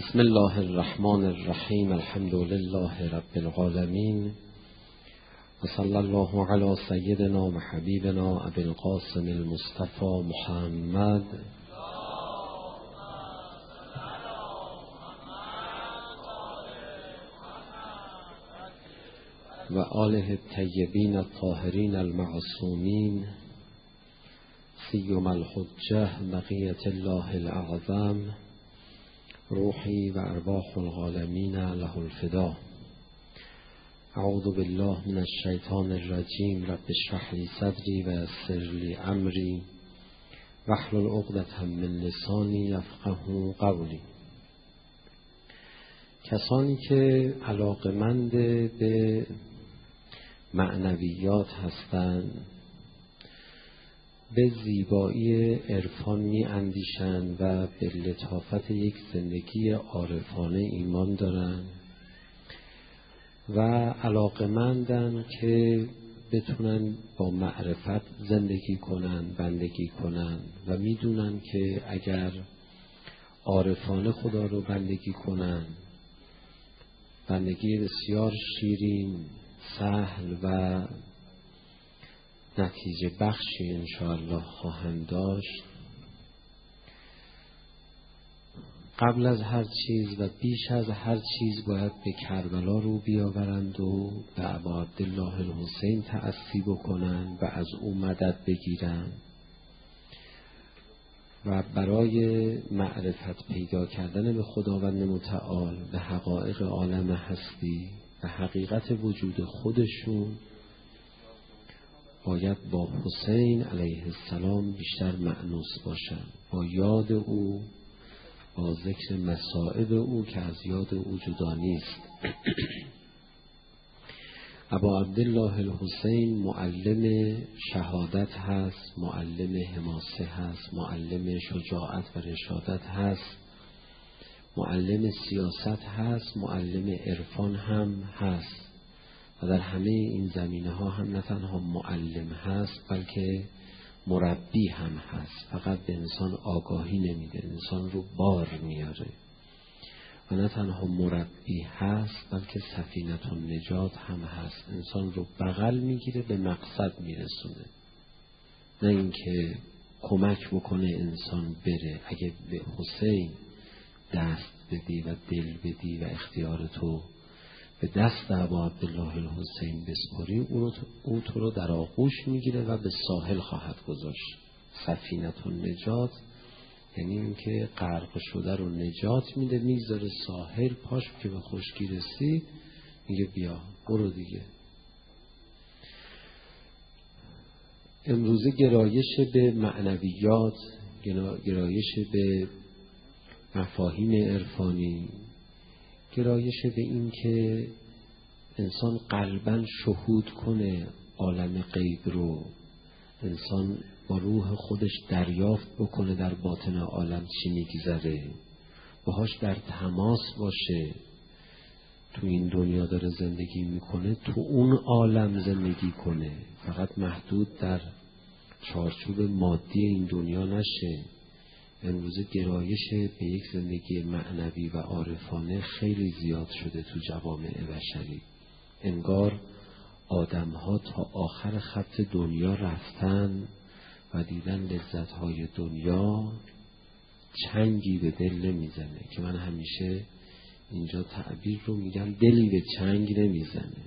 بسم الله الرحمن الرحیم. الحمد لله رب العالمین و صلی الله علی سیدنا و حبیبنا ابی القاسم المصطفى محمد و آله الطیبین الطاهرین المعصومین سیما الحجة بقیة الله الاعظم روحی و ارواح العالمین له الفدا. اعوذ بالله من الشیطان الرجیم. رب اشرح لی صدری و یسر لی امری واحلل عقدة من لسانی یفقهوا قولی. کسانی که علاقه‌مند به معنویات هستند، به زیبایی عرفان می اندیشند و به لطافت یک زندگی عارفانه ایمان دارند و علاقه‌مندند که بتونن با معرفت زندگی کنند، بندگی کنند و میدونن که اگر عارفانه خدا رو بندگی کنند، بندگی بسیار شیرین، سهل و نتیجه بخشی انشاءالله خواهند داشت. قبل از هر چیز و بیش از هر چیز باید به کربلا رو بیاورند و به ابا عبدالله الحسین تأسی بکنند و از او مدد بگیرند و برای معرفت پیدا کردن به خداوند متعال، به حقایق عالم هستی و حقیقت وجود خودشون باید با حسین علیه السلام بیشتر مأنوس باشند، با یاد او، با ذکر مصائب او که از یاد او جدا نیست. ابا عبدالله الحسین معلم شهادت هست، معلم حماسه هست، معلم شجاعت و رشادت هست، معلم سیاست هست، معلم عرفان هم هست و در همه این زمینه ها هم نه تنها معلم هست بلکه مربی هم هست. فقط به انسان آگاهی نمیده، انسان رو بار میاره و نه تنها مربی هست بلکه سفینة النجات هم هست، انسان رو بغل میگیره، به مقصد میرسونه، نه اینکه کمک بکنه انسان بره. اگه به حسین دست بدی و دل بدی و اختیار تو به دست ابا عبدالله الحسین بسپاری، او تو رو در آغوش میگیره و به ساحل خواهد گذاشت. سفینة النجات یعنی اینکه غرق شده رو نجات میده، میذاره ساحل، پاش که به خشکی رسی میگه بیا برو دیگه. امروزه گرایش به معنویات، گرایش به مفاهیم عرفانی، گرایش به این که انسان قلباً شهود کنه عالم غیب رو، انسان با روح خودش دریافت بکنه در باطن عالم چی میگذره، باهاش در تماس باشه. تو این دنیا داره زندگی میکنه، تو اون عالم زندگی کنه، فقط محدود در چارچوب مادی این دنیا نشه. امروز گرایش به یک زندگی معنوی و عارفانه خیلی زیاد شده تو جوامع بشری. انگار آدم‌ها تا آخر خط دنیا رفتن و دیدن لذت‌های دنیا چنگی به دل نمیزنه، که من همیشه اینجا تعبیر رو میگم دلی به چنگ نمیزنه.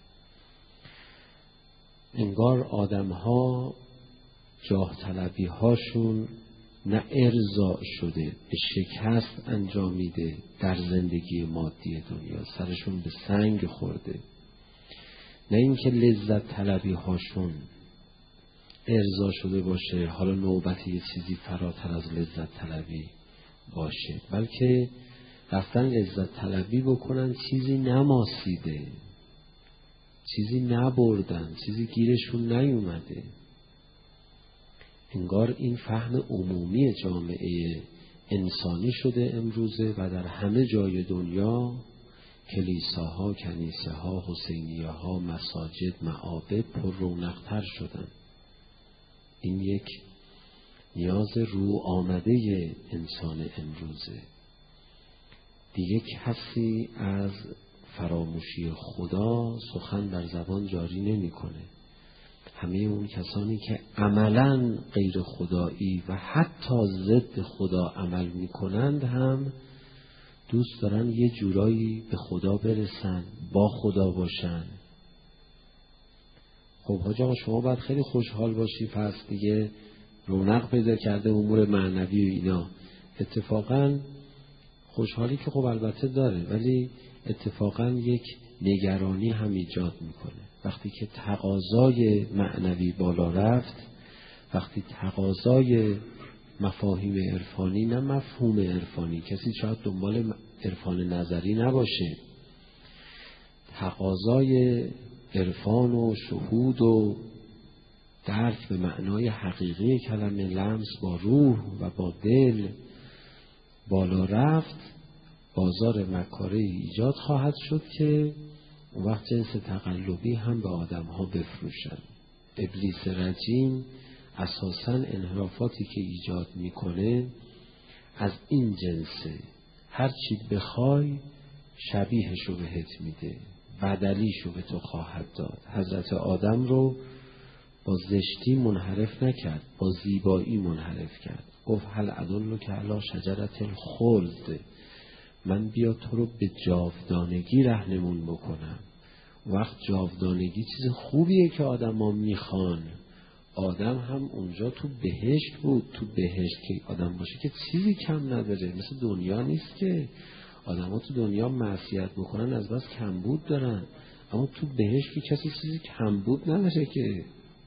انگار آدم‌ها جاه طلبی هاشون نه ارضا شده، به شکست انجامیده در زندگی مادی دنیا، سرشون به سنگ خورده. نه اینکه لذت طلبی هاشون ارضا شده باشه، حالا نوبت یه چیزی فراتر از لذت طلبی باشه، بلکه رفتن لذت طلبی بکنن، چیزی نماسیده، چیزی نبردن، چیزی گیرشون نیومده. انگار این فهم عمومی جامعه انسانی شده امروزه و در همه جای دنیا کلیساها، کنیسه ها، حسینیه ها، مساجد، معابد پر رونق‌تر شدن. این یک نیاز رو آمده انسان امروزه. دیگه کسی از فراموشی خدا سخن بر زبان جاری نمیکنه. همه اون کسانی که عملاً غیر خدایی و حتی ضد خدا عمل میکنند هم دوست دارن یه جورایی به خدا برسن، با خدا باشن. خب حاج آقا شما باید خیلی خوشحال باشی، پس دیگه رونق پیدا کرده امور معنوی و اینا. اتفاقاً خوشحالی که خب البته داره، ولی اتفاقاً یک نگرانی هم ایجاد میکنه. وقتی که تقاضای معنوی بالا رفت، وقتی تقاضای مفاهیم عرفانی، نه مفهوم عرفانی، کسی شاید دنبال عرفان نظری نباشه، تقاضای عرفان و شهود و درک به معنای حقیقی کلمه، لمس با روح و با دل بالا رفت، بازار مکاره ایجاد خواهد شد که اون وقت جنس تقلبی هم به آدم ها بفروشن. ابلیس رجیم اساساً انحرافاتی که ایجاد میکنه از این جنسه. هر چی بخوای شبیهشو بهت میده، بدلیشو به تو خواهد داد. حضرت آدم رو با زشتی منحرف نکرد، با زیبایی منحرف کرد. گفت هل ادلک علی شجرة الخلد، من بیا تو رو به جاودانگی رهنمون بکنم. وقت جاودانگی چیز خوبیه که آدم ها میخوان. آدم هم اونجا تو بهشت بود. تو بهشت که آدم باشه که چیزی کم نداره، مثل دنیا نیست که آدم ها تو دنیا معصیت بکنن از بس کمبود دارن، اما تو بهشت که کسی چیزی کمبود نداره که.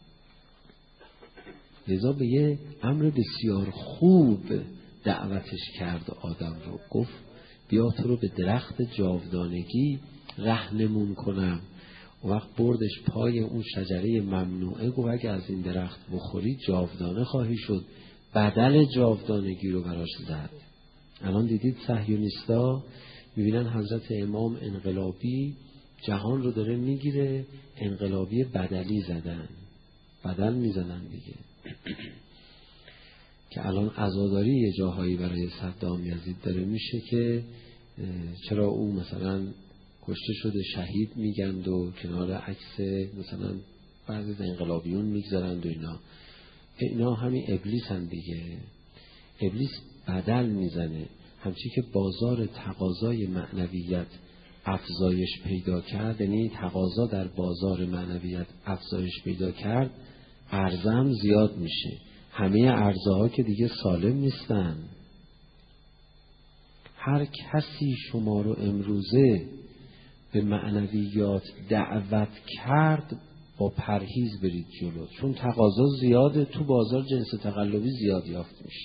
لذا به یه امر بسیار خوب دعوتش کرد آدم رو. گفت بیا تو رو به درخت جاودانگی رهنمون کنم. وقت بردش پای اون شجره ممنوعه، گفت اگه از این درخت بخوری جاودانه خواهی شد. بدل جاودانگی رو براش زد. الان دیدید صهیونیستا میبینن حضرت امام انقلابی جهان رو داره میگیره، انقلابی بدلی زدن، بدل میزنن دیگه. که الان عزاداری یه جاهایی برای صدام یزید داره میشه که چرا او مثلا کشته شده، شهید میگند و کنار عکس مثلا بعضی از انقلابیون میگذارند و اینا همین ابلیس هم دیگه. ابلیس بدل میزنه. همچی که بازار تقاضای معنویت افزایش پیدا کرد، یعنی تقاضا در بازار معنویت افزایش پیدا کرد، عرضه هم زیاد میشه. همه عرضه ها که دیگه سالم نیستن. هر کسی شما رو امروزه به معنویات دعوت کرد، با پرهیز برید جلو، چون تقاضا زیاده. تو بازار جنس تقلبی زیاد یافت میشه.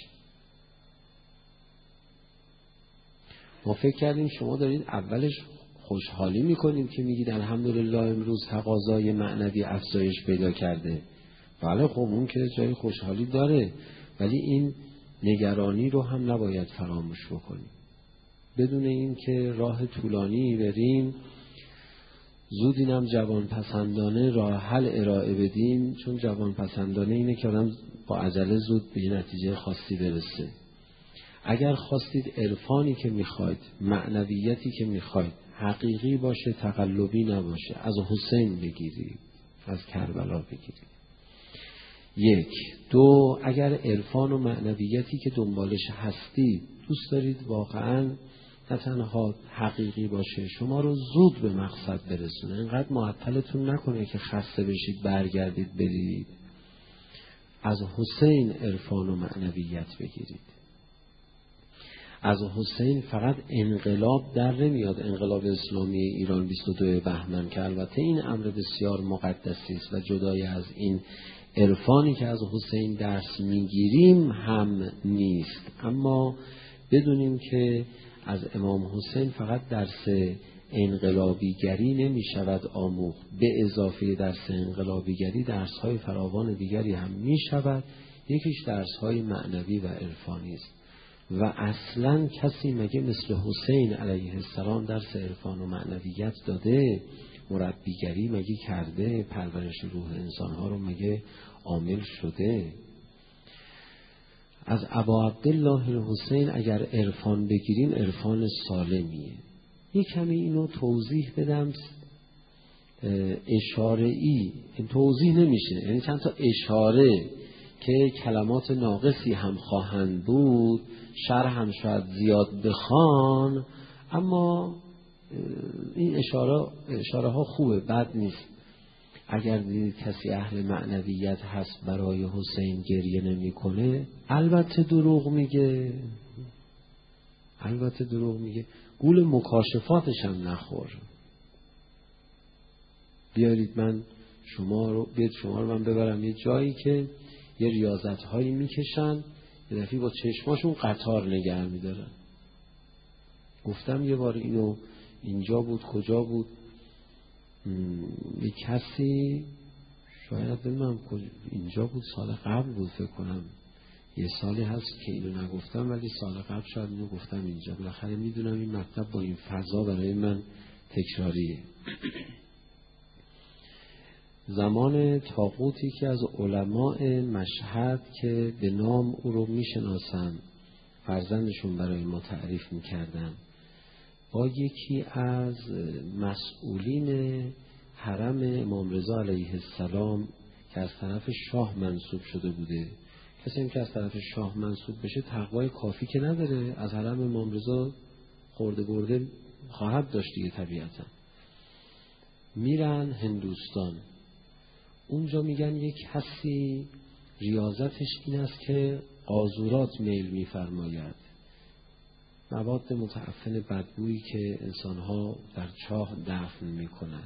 ما فکر کردیم شما دارید اولش خوشحالی میکنیم که میگید الحمدلله امروز تقاضای معنوی افزایش پیدا کرده. بله خب اون که جای خوشحالی داره، ولی این نگرانی رو هم نباید فراموش بکنیم. بدون این که راه طولانی بریم، زود اینم جوان پسندانه راه حل ارائه بدیم، چون جوان پسندانه اینه که آدم با عجله زود به یه نتیجه خاصی برسه. اگر خواستید عرفانی که میخواید، معنویتی که میخواید حقیقی باشه، تقلبی نباشه، از حسین بگیرید، از کربلا بگیرید. یک. دو، اگر عرفان و معنویتی که دنبالش هستید دوست دارید واقعاً نه تنها حقیقی باشه، شما رو زود به مقصد برسونه، اینقدر معطلتون نکنه که خسته بشید برگردید برید، از حسین عرفان و معنویت بگیرید. از حسین فقط انقلاب در نمیاد، انقلاب اسلامی ایران 22 بهمن که البته این امر بسیار مقدسی است و جدای از این عرفانی که از حسین درس میگیریم هم نیست. اما بدونیم که از امام حسین فقط درس انقلابیگری نمی شود آموخت، به اضافه درس انقلابیگری درس‌های فراوان دیگری هم می شود. یکیش درس‌های معنوی و عرفانی است. و اصلاً کسی مگه مثل حسین علیه السلام درس عرفان و معنویت داده؟ مربیگری مگه کرده؟ پرورش روح انسانها رو مگه عامل شده؟ از ابا عبدالله الحسین اگر عرفان بگیریم عرفان سالمیه. یک کمی اینو توضیح بدم اشاره‌ای، این توضیح نمیشه، یعنی چند تا اشاره که کلمات ناقصی هم خواهند بود، شرح هم شاید زیاد بخوان، اما این اشاره ها خوبه، بد نیست. اگر دیدید کسی اهل معنویت هست برای حسین گریه نمیکنه، البته دروغ میگه، البته دروغ میگه. گول مکاشفاتش هم نخور. بیارید شما رو من ببرم یه جایی که یه ریاضت هایی میکشن، یه دفعه با چشماشون قطار نگه میدارن. گفتم یه بار اینو، اینجا بود، کجا بود، یه کسی شاید نمیدونم اینجا بود، سال قبل بود فکر کنم، یه سالی هست که اینو نگفتم ولی سال قبل شاید اینو گفتم اینجا. بالاخره میدونم این مطلب با این فضا برای من تکراریه. زمان طاغوتی که از علماء مشهد که به نام او رو میشناسن، فرزندشون برای ما تعریف میکردن، با یکی از مسئولین حرم امام رضا علیه السلام که از طرف شاه منصوب شده بوده، کسی هم که از طرف شاه منصوب بشه تقوای کافی که نداره، از حرم امام رضا خورده برده خواهد داشت دیگه طبیعتا. میرن هندوستان، اونجا میگن یک کسی ریاضتش این است که قاذورات میل میفرماید، مواد متعفن بدبویی که انسانها در چاه دفن میکنن.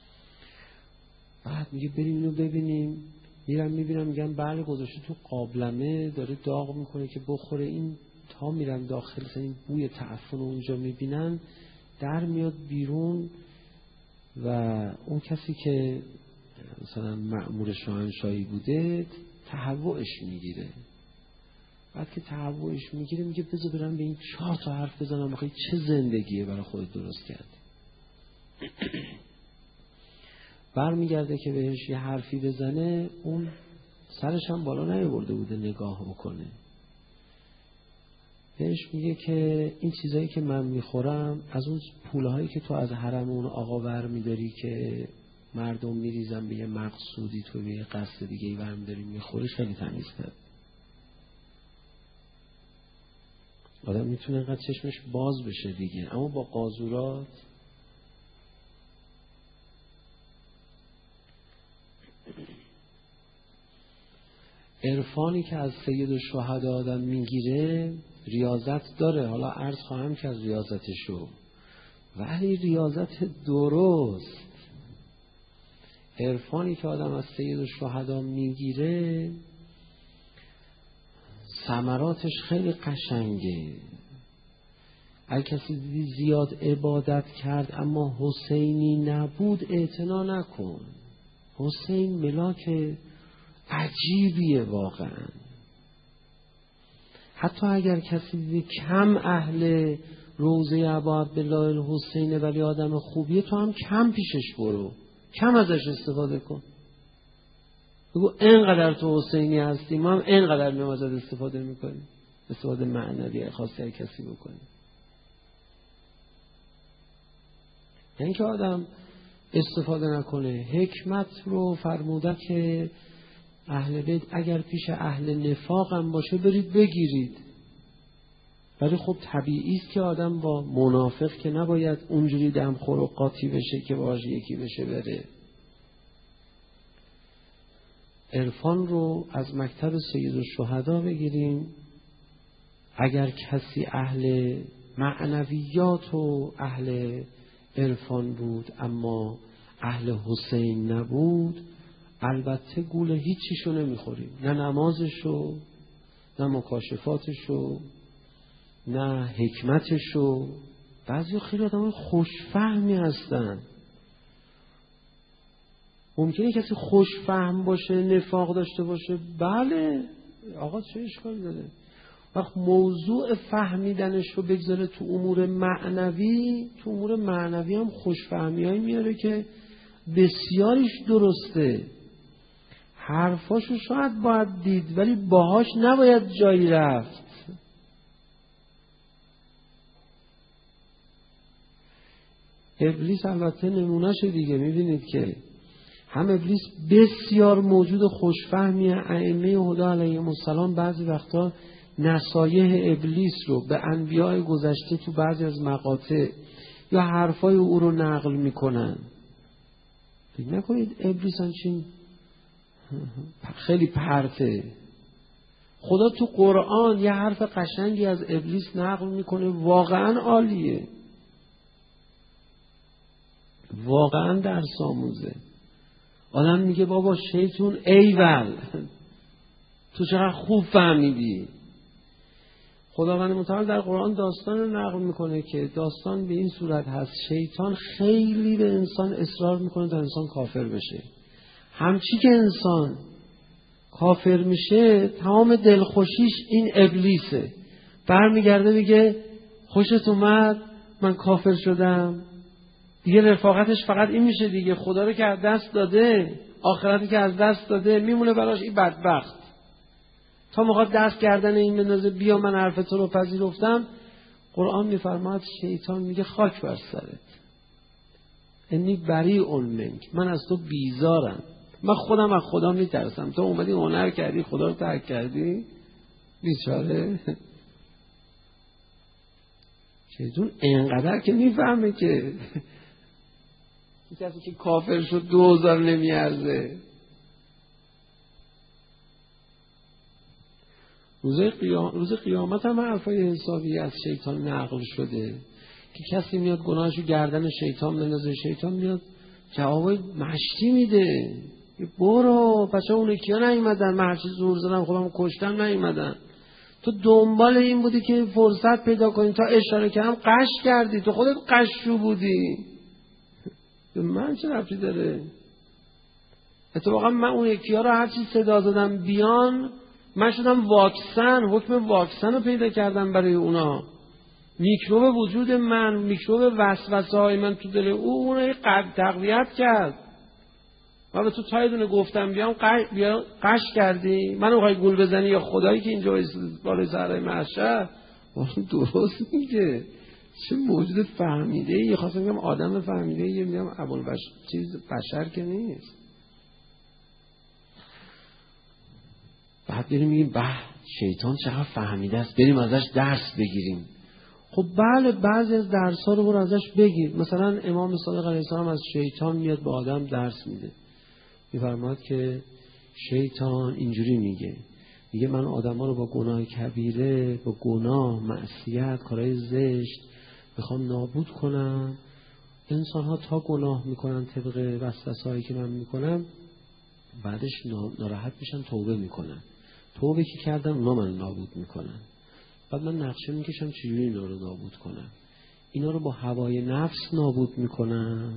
بعد میگه بریم اینو ببینیم. میرم میبینم، میگن بله گذاشته تو قابلمه داره داغ میکنه که بخوره. این تا میرم داخل این بوی تعفن رو اونجا میبینن، در میاد بیرون و اون کسی که مثلا مأمور شاهنشاهی بوده تهوعش میگیره. بعد که تهوعش میگیره میگه بذار برم به این 4 تا حرف بزنم، بخوای چه زندگیه برای خودت درست کردی. برمیگرده که بهش یه حرفی بزنه، اون سرش هم بالا نیاورده بوده نگاه بکنه. بهش میگه که این چیزایی که من میخورم از اون پولهایی که تو از حرم اون آقا برمیداری که مردم میریزن به یه مقصودی، تو به یه قصد دیگه ای برمیداری میخوری، خیلی تمیزتر. آدم میتونه اینقدر چشمش باز بشه دیگه، اما با قاذورات عرفانی که از سید الشهدا آدم میگیره ریاضت داره. حالا عرض خواهم که از ریاضتشو، ولی ریاضت درست. عرفانی که آدم از سید الشهدا میگیره ثمراتش خیلی قشنگه. اگه کسی دیدی زیاد عبادت کرد اما حسینی نبود، اعتنا نکن. حسین ملاک عجیبیه واقعا. حتی اگر کسی دیدی کم اهل روضه ابا عبدالله الحسین ولی آدم خوبیه، تو هم کم پیشش برو، کم ازش استفاده کن. بگو اینقدر تو حسینی هستی، ما هم اینقدر میام ازت استفاده میکنیم، استفاده معنوی خاصی کسی بکنیم. یعنی که آدم استفاده نکنه. حکمت رو فرموده که اهل بیت اگر پیش اهل نفاق هم باشه برید بگیرید، ولی خب طبیعی است که آدم با منافق که نباید اونجوری دمخور و قاطی بشه که باهاش یکی بشه بره. عرفان رو از مکتب سید الشهدا بگیریم. اگر کسی اهل معنویات و اهل عرفان بود اما اهل حسین نبود، البته گول هیچیشو نمیخوریم، نه نمازشو، نه مکاشفاتشو، نه حکمتشو. بعضی خیلی آدم خوشفهمی هستن. ممکنه کسی خوشفهم باشه، نفاق داشته باشه، بله آقا چه اشکالی داره. وقت موضوع فهمیدنش رو بگذاره تو امور معنوی، تو امور معنوی هم خوشفهمی هایی میاره که بسیاریش درسته. حرفاشو شاید باید دید ولی باهاش نباید جایی رفت. ابلیس البته نمونهشه دیگه. میبینید که هم ابلیس بسیار موجود خوشفهمیه. ائمه هدی علیهم السلام بعضی وقتا نصایح ابلیس رو به انبیاء گذشته تو بعضی از مقاطع یا حرفای او رو نقل میکنن. فکر نکنید ابلیس همچین خیلی پرته. خدا تو قرآن یه حرف قشنگی از ابلیس نقل میکنه، واقعا عالیه، واقعا درس آموزه. آدم میگه بابا شیطون ایول، تو چقدر خوب فهمیدی. خداوند متعال در قرآن داستان رو نقل میکنه که داستان به این صورت هست: شیطان خیلی به انسان اصرار میکنه تا انسان کافر بشه. همچی که انسان کافر میشه تمام دلخوشیش این ابلیسه. برمیگرده میگه خوشت اومد من کافر شدم. دیگه رفاقتش فقط این میشه دیگه، خدا رو که از دست داده، آخرتی که از دست داده، میمونه براش این بدبخت. تا میخواد دست گردن این بندازه بیا من حرف تو رو پذیرفتم. قرآن میفرماد شیطان میگه خاک بر سرت، انی بریء منک، من از تو بیزارم، من خودم از خدا میترسم، تو اومدی هنر کردی خدا رو ترک کردی. بیچاره شیطان اینقدر که میفهمه که کسی که کافر شد 2000 نمیارزه. روز قیامت هم حرفای حسابی از شیطان نقل شده که کسی میاد گناهشو گردن شیطان بندازه، شیطان میاد جوابای مشتی میده، برو بچه اون کیا نیومدن، من هرچی زور زدم خودم کشتم نیومدن، تو دنبال این بودی که فرصت پیدا کنی، تا اشاره کردم قش کردی، تو خودت قشو بودی، به من چه ربطی داره؟ اتفاقا من اون یکی‌ها رو هرچی صدا زدم بیان، من شدم واکسن، حکم واکسن رو پیدا کردم برای اونا. میکروب وجود من، میکروب وسوسه های من تو دل اون تقویت کرد. من به تو تا یه دونه گفتم بیام قش کردی، من رو گول بزنی یا خدایی که اینجا بالای سرای محشر. درست میگه، چه موجود فهمیده ای. خواستم میگم آدم فهمیده ای، میگم چیز بشر که نیست. بعد بریم میگیم به شیطان چقدر فهمیده است، بریم ازش درس بگیریم. خب بله، بعضی از درس ها رو برو ازش بگیر. مثلا امام صادق علیه السلام از شیطان میاد به آدم درس میده، میفرماد که شیطان اینجوری میگه من آدم ها رو با گناه کبیره، با گناه، معصیت، کارهای زشت میخوام نابود کنم. انسان ها تا گناه میکنن طبق وسوسه‌هایی که من میکنم، بعدش ناراحت میشن، توبه میکنن، توبه که کردن اونا من نابود میکنن. بعد من نقشه میکشم چجوری اینا رو نابود کنم. اینا رو با هوای نفس نابود میکنم.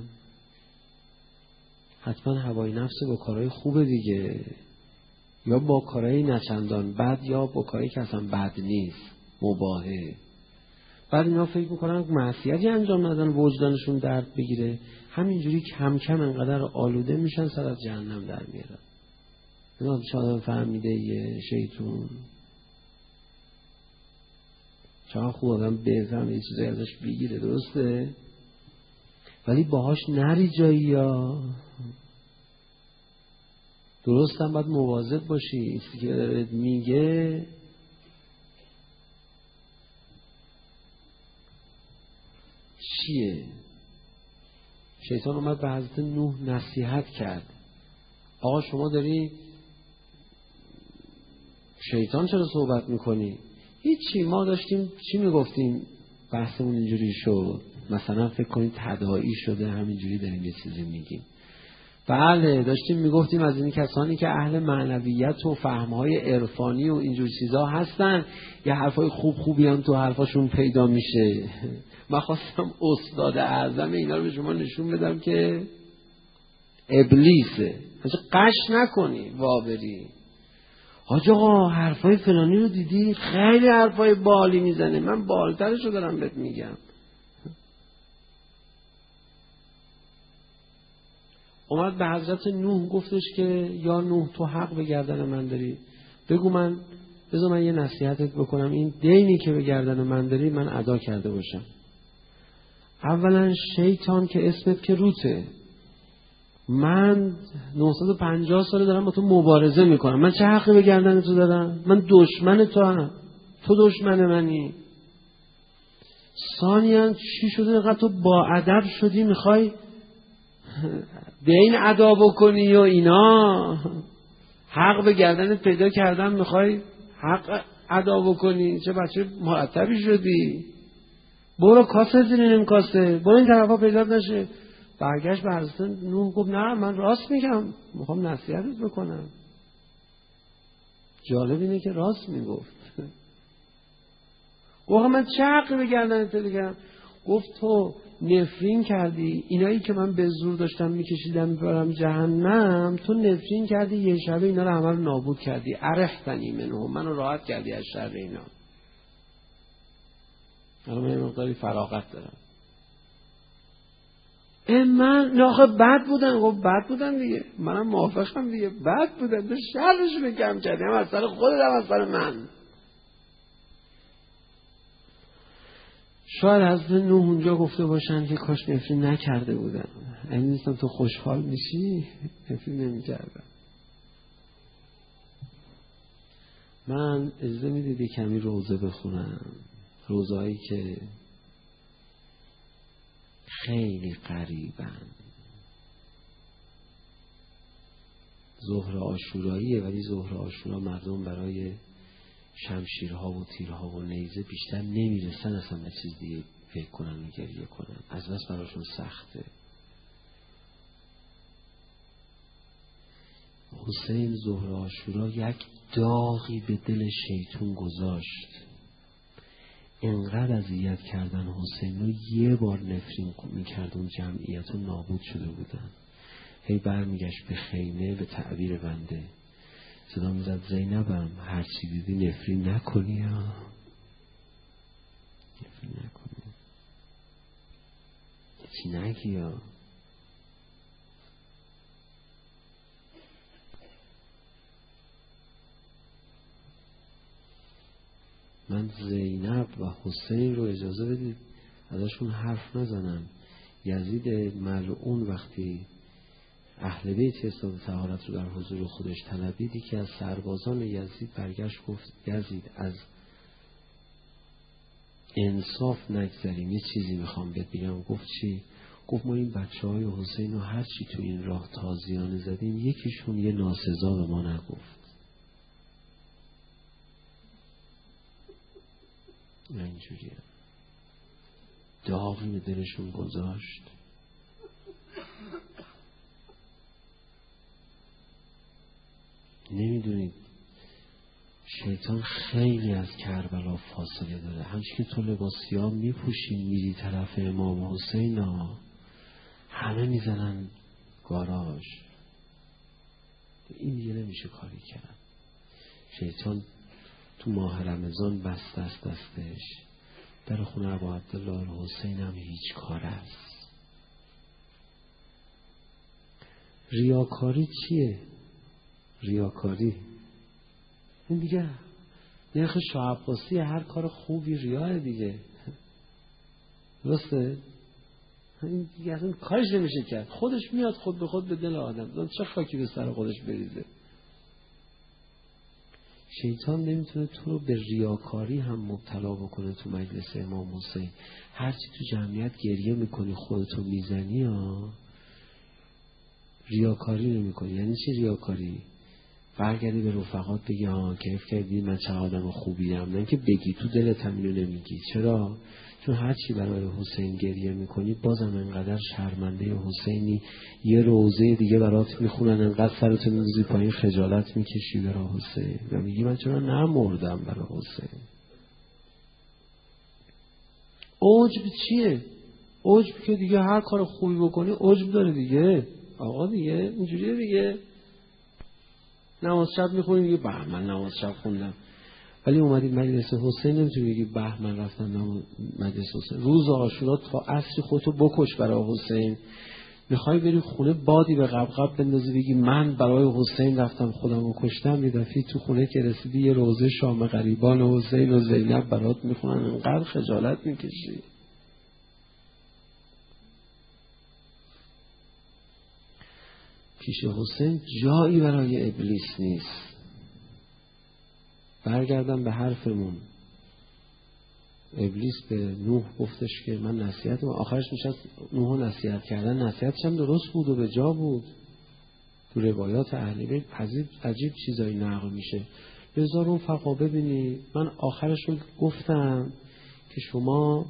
حتما هوای نفس با کارهای خوبه دیگه، یا با کارهای نچندان بد، یا با کارهایی که اصلا بد نیست، مباحه. بعد اینا فکر میکنن معصیتی انجام ندن وجدانشون درد بگیره، همینجوری کم کم انقدر آلوده میشن سر از جهنم در میارن. اینا شاید فهمیده یه شیطون چرا خوب آدم بفهم یه چیزایی ازش بگیره، درسته؟ ولی باهاش نری جایی، یا درست هم باید مواظب باشی. ایستی که داره میگه چیه؟ شیطان اومد به حضرت نوح نصیحت کرد. آقا شما داری شیطان چرا صحبت میکنی؟ هیچی، ما داشتیم چی میگفتیم، بحثمون اینجوری شد، مثلا فکر کنید تداعی شده همینجوری داریم یه چیزی میگیم. بله، داشتیم میگفتیم از این کسانی که اهل معنویت و فهمهای عرفانی و اینجور چیزا هستن، یه حرفای خوبی هم تو حرفاشون پیدا میشه. من خواستم استاد اعظم اینا رو به شما نشون بدم که ابلیسه. قش نکنی وابری. حاج آقا حرفای فلانی رو دیدی؟ خیلی حرفای بالی میزنه. من بالترشو دارم بهت میگم. اومد به حضرت نوح گفتش که یا نوح تو حق به گردن من داری، بگو بذار من یه نصیحتت بکنم، این دینی که به گردن من داری من ادا کرده باشم. اولا شیطان که اسمت که روته، من 950 ساله دارم با تو مبارزه میکنم، من چه حقی به گردن تو دارم؟ من دشمن تو هم، تو دشمن منی. ثانیاً چی شده اینقدر تو با ادب شدی میخوای دین ادا بکنی و اینا، حق به گردنت پیدا کردن میخوای حق ادا بکنی؟ چه بچه مرتبی شدی؟ برو کاسه زیر نیم کاسه، برو این طرفا پیدا نشه. برگشت به حضرت نوح گفت نه من راست میگم، میخوام نصیحتت بکنم. جالب اینه که راست میگفت. گفت من چه حقی به گردنت بگم؟ گفت تو نفرین کردی، اینایی که من به زور داشتم میکشیدم میبرم جهنم، تو نفرین کردی یه شبه اینا رو همه رو نابود کردی، ارحتنی منهم، منو راحت کردی از شر اینا. الان من یه مقداری فراغت دارم. من آخه بد بودن. گفت بد بودن دیگه، منم موافقم دیگه، بد بودن، تو شرشونو کم کردی، هم از سر خودت هم از سر من. شاید حضرت نوح اونجا گفته باشن که کاش نفرین نکرده بودن، این نیستم تو خوشحال میشی، نفرین نمیکردم. من اجازه میدیدی کمی روزه بخونم، روزهایی که خیلی قریبن. ظهر عاشوراییه، ولی ظهر عاشورا مردم برای شمشیرها و تیرها و نیزه بیشتر نمیرسن اصلا به چیز دیگه فکر کنن و گریه کنن، از بس براشون سخته. حسین ظهر عاشورا یک داغی به دل شیطون گذاشت، انقدر اذیت کردن حسین رو، یه بار نفرین میکرد اون جمعیت رو نابود شده بودن. هی برمیگشت به خیمه، به تعبیر بنده صدا میزد زینبم هر چی دیدی نفرین نکنی ها، نفرین نکنی، چی نگی ها. من زینب و حسین رو اجازه بدید ازشون حرف نزنم. یزید ملعون وقتی اهل بیت استاد طهارت رو در حضور خودش طلبید، یکی از سربازان یزید برگشت گفت یزید از انصاف نگذریم، یه چیزی میخوام بهت بگم. گفت چی؟ گفت ما این بچهای حسین رو هر چی تو این راه تازیانه زدیم، یکیشون یه ناسزا به ما نگفت. اینجوریه، داغی به دلشون گذاشت. نمیدونید شیطان خیلی از کربلا فاصله داره. همچنین که تو لباس سیاه میپوشی میری طرف امام حسین ها، همه میزنن گاراژ، این دیگه نمیشه کاری کرد. شیطان تو ماه رمضان بست دستش، در خونه ابا عبدالله الحسین هم هیچ کار است. ریاکاری چیه؟ ریاکاری این دیگه نرخ شاه عباسی هر کار خوبی ریاه دیگه، درسته؟ این دیگه اصلا کارش نمیشه کرد، خودش میاد خود به خود به دل آدم، چه خاکی به سر خودش بریزه. شیطان نمیتونه تو رو به ریاکاری هم مبتلا بکنه. تو مجلس امام حسین هرچی تو جمعیت گریه میکنی خودتو میزنی ها، ریاکاری نمیکنی. یعنی چی ریاکاری؟ برگردی به رفقات بگی ها کیف کردی من چه آدم خوبیم، نه که بگی تو دلت هم اینو نمیگی. چرا؟ چون هرچی برای حسین گریه میکنی بازم انقدر شرمنده حسینی، یه روزه دیگه برات میخونن انقدر سرتو میزی پایین خجالت میکشی برای حسین و میگی من چرا نمردم برای حسین. عجب چیه؟ عجب که دیگه هر کار خوبی بکنی عجب داره دیگه. آقا دیگه اینجوریه دیگه، نماز شب میخونی دیگه به من نماز شب خوندم، ولی اومدی مجلس حسین نمیتونی بگی به من رفتم مجلس حسین. روز عاشورا تا عصر خودتو بکش برای حسین، میخوای بری خونه بادی به قبقب بندازی بگی من برای حسین رفتم خودم رو کشتم، یه دفعه تو خونه که رسیدی یه روزه شام غریبان حسین و زینب برات میخونن، انقدر خجالت میکشی. پیش حسین جایی برای ابلیس نیست. برگردم به حرفمون، ابلیس به نوح گفتش که من نصیحتم، آخرش میشد نوح نصیحت کردن، نصیحتش هم درست بود و به جا بود. تو روایات اهل بیت عجیب چیزایی نقل میشه. لذا رو فقا ببینی من آخرش رو گفتم که شما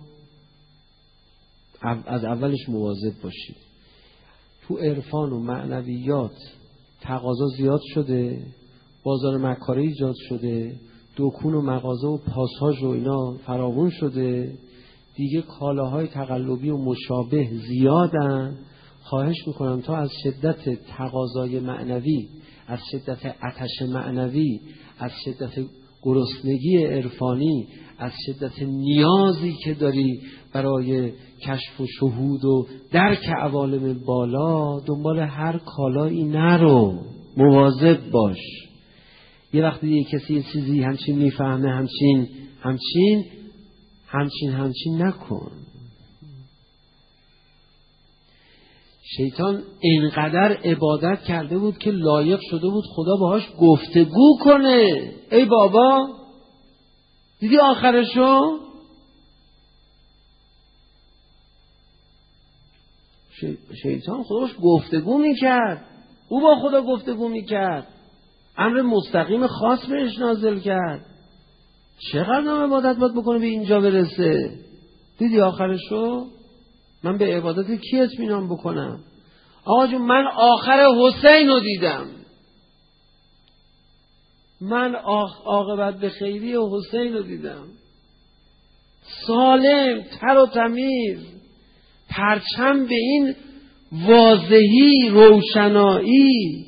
از اولش مواظب باشید. تو عرفان و معنویات تقاضا زیاد شده، بازار مکاره ایجاد شده، دکون و مغازه و پاساژ و اینا فراوون شده، دیگه کالاهای تقلبی و مشابه زیادن. خواهش میکنم تا از شدت تقاضای معنوی، از شدت آتش معنوی، از شدت گرسنگی عرفانی، از شدت نیازی که داری برای کشف و شهود و درک عوالم بالا، دنبال هر کالایی نرو، مواظب باش. یه وقتی یه کسی یه چیزی همچین میفهمه همچین نکن. شیطان اینقدر عبادت کرده بود که لایق شده بود خدا باهاش گفتگو کنه. ای بابا دیدی آخرشو؟ شیطان خدا باهاش گفتگو میکرد، او با خدا گفتگو میکرد، امر مستقیم خاص بهش نازل کرد. چقدر نام عبادت باید بکنه به اینجا برسه؟ دیدی آخرشو؟ من به عبادت کی اطمینان بکنم؟ آقا جون من آخر حسین رو دیدم، من عاقبت به خیری حسین رو دیدم، سالم تر و تمیز، پرچم به این واضحی روشنایی.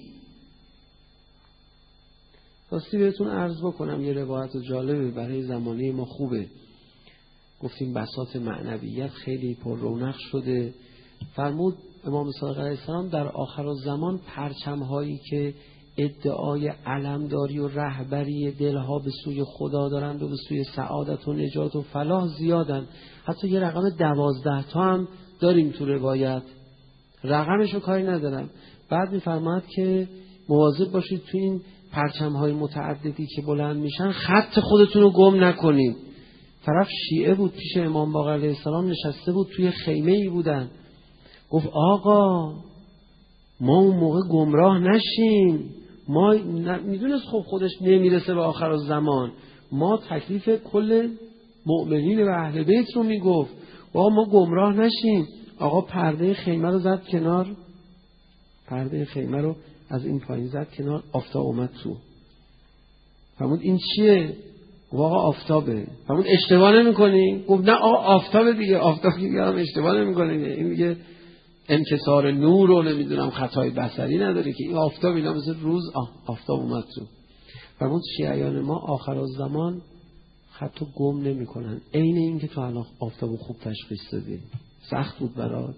راستی بهتون عرض بکنم یه روایت جالبه برای زمانه ما خوبه. گفتیم بساط معنویت خیلی پر رونق شده. فرمود امام صادق علیه السلام در آخر الزمان پرچم هایی که ادعای علمداری و رهبری دلها به سوی خدا دارند و به سوی سعادت و نجات و فلاح زیادن. حتی یه رقم 12 تا هم داریم تو روایت، رقمشو کاری ندارم. بعد میفرماد که مواظب باشید تو این پرچم های متعددی که بلند میشن خط خودتون رو گم نکنید. طرف شیعه بود پیش امام باقر علیه السلام نشسته بود، توی خیمه ای بودن. گفت آقا ما اون موقع گمراه نشیم، ما میدونست خب خودش نمیرسه به آخر الزمان، ما تکلیف کل مؤمنین و اهل بیت رو میگفت، آقا ما گمراه نشیم. آقا پرده خیمه رو زد کنار، پرده خیمه رو از این پایین زد کنار، آفتاب اومد تو. فرمود این چیه؟ گفت آقا آفتابه. فرمود اشتباه نمی‌کنی؟ گفت نه آقا آفتابه دیگه، آفتاب دیگه هم اشتباه نمی‌کنه، این دیگه انکسار نور رو نمیدونم خطای بصری نداره که این آفتاب اینا مثل روز آفتاب اومد تو. فرمود شیعیان ما آخر الزمان خطو گم نمی‌کنن. عین این که تو الان آفتابو خوب تشخیص دادی. سخت بود برات؟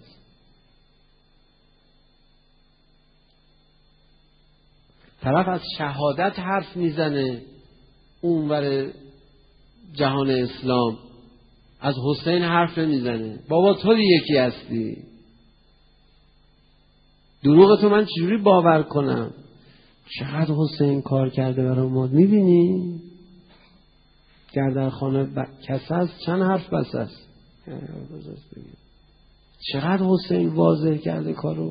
طرف از شهادت حرف میزنه اونور جهان اسلام، از حسین حرف نمیزنه. بابا تو یکی هستی، دروغ تو من چجوری باور کنم؟ چقدر حسین کار کرده برای ما، میبینی؟ گردرخانه کسه است، چند حرف بس است. چقدر حسین واضح کرده کارو.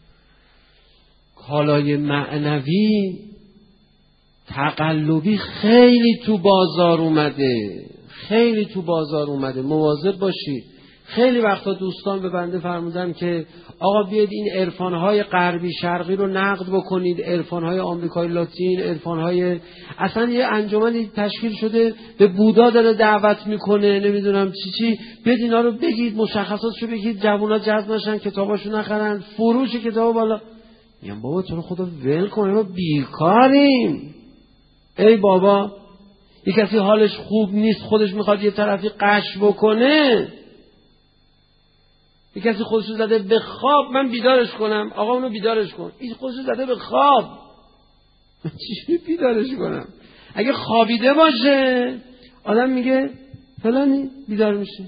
کالای معنوی تقلبی خیلی تو بازار اومده، خیلی تو بازار اومده. مواظب باشید. خیلی وقتا دوستان به بنده فرمودن که آقا بیاید این عرفان‌های غربی شرقی رو نقد بکنید، عرفان‌های آمریکای لاتین، عرفان‌های اصلا یه انجمنی تشکیل شده به بودا داره دعوت میکنه، نمیدونم چی بیاید اینا رو بگید، مشخصاتشو بگید، جوونا جذب نشن، کتاباشو نخرن، فروش کتاب بالا. میگم بابا تو رو خدا ول کن، ما بیکاریم. ای بابا یک کسی حالش خوب نیست، خودش میخواد یه طرفی قش بکنه، یه کسی خودشو زده به خواب، من بیدارش کنم، آقا اونو بیدارش کن. این خودشو زده به خواب، من چجوری بیدارش کنم؟ اگه خوابیده باشه آدم میگه فلانی، بیدار میشه.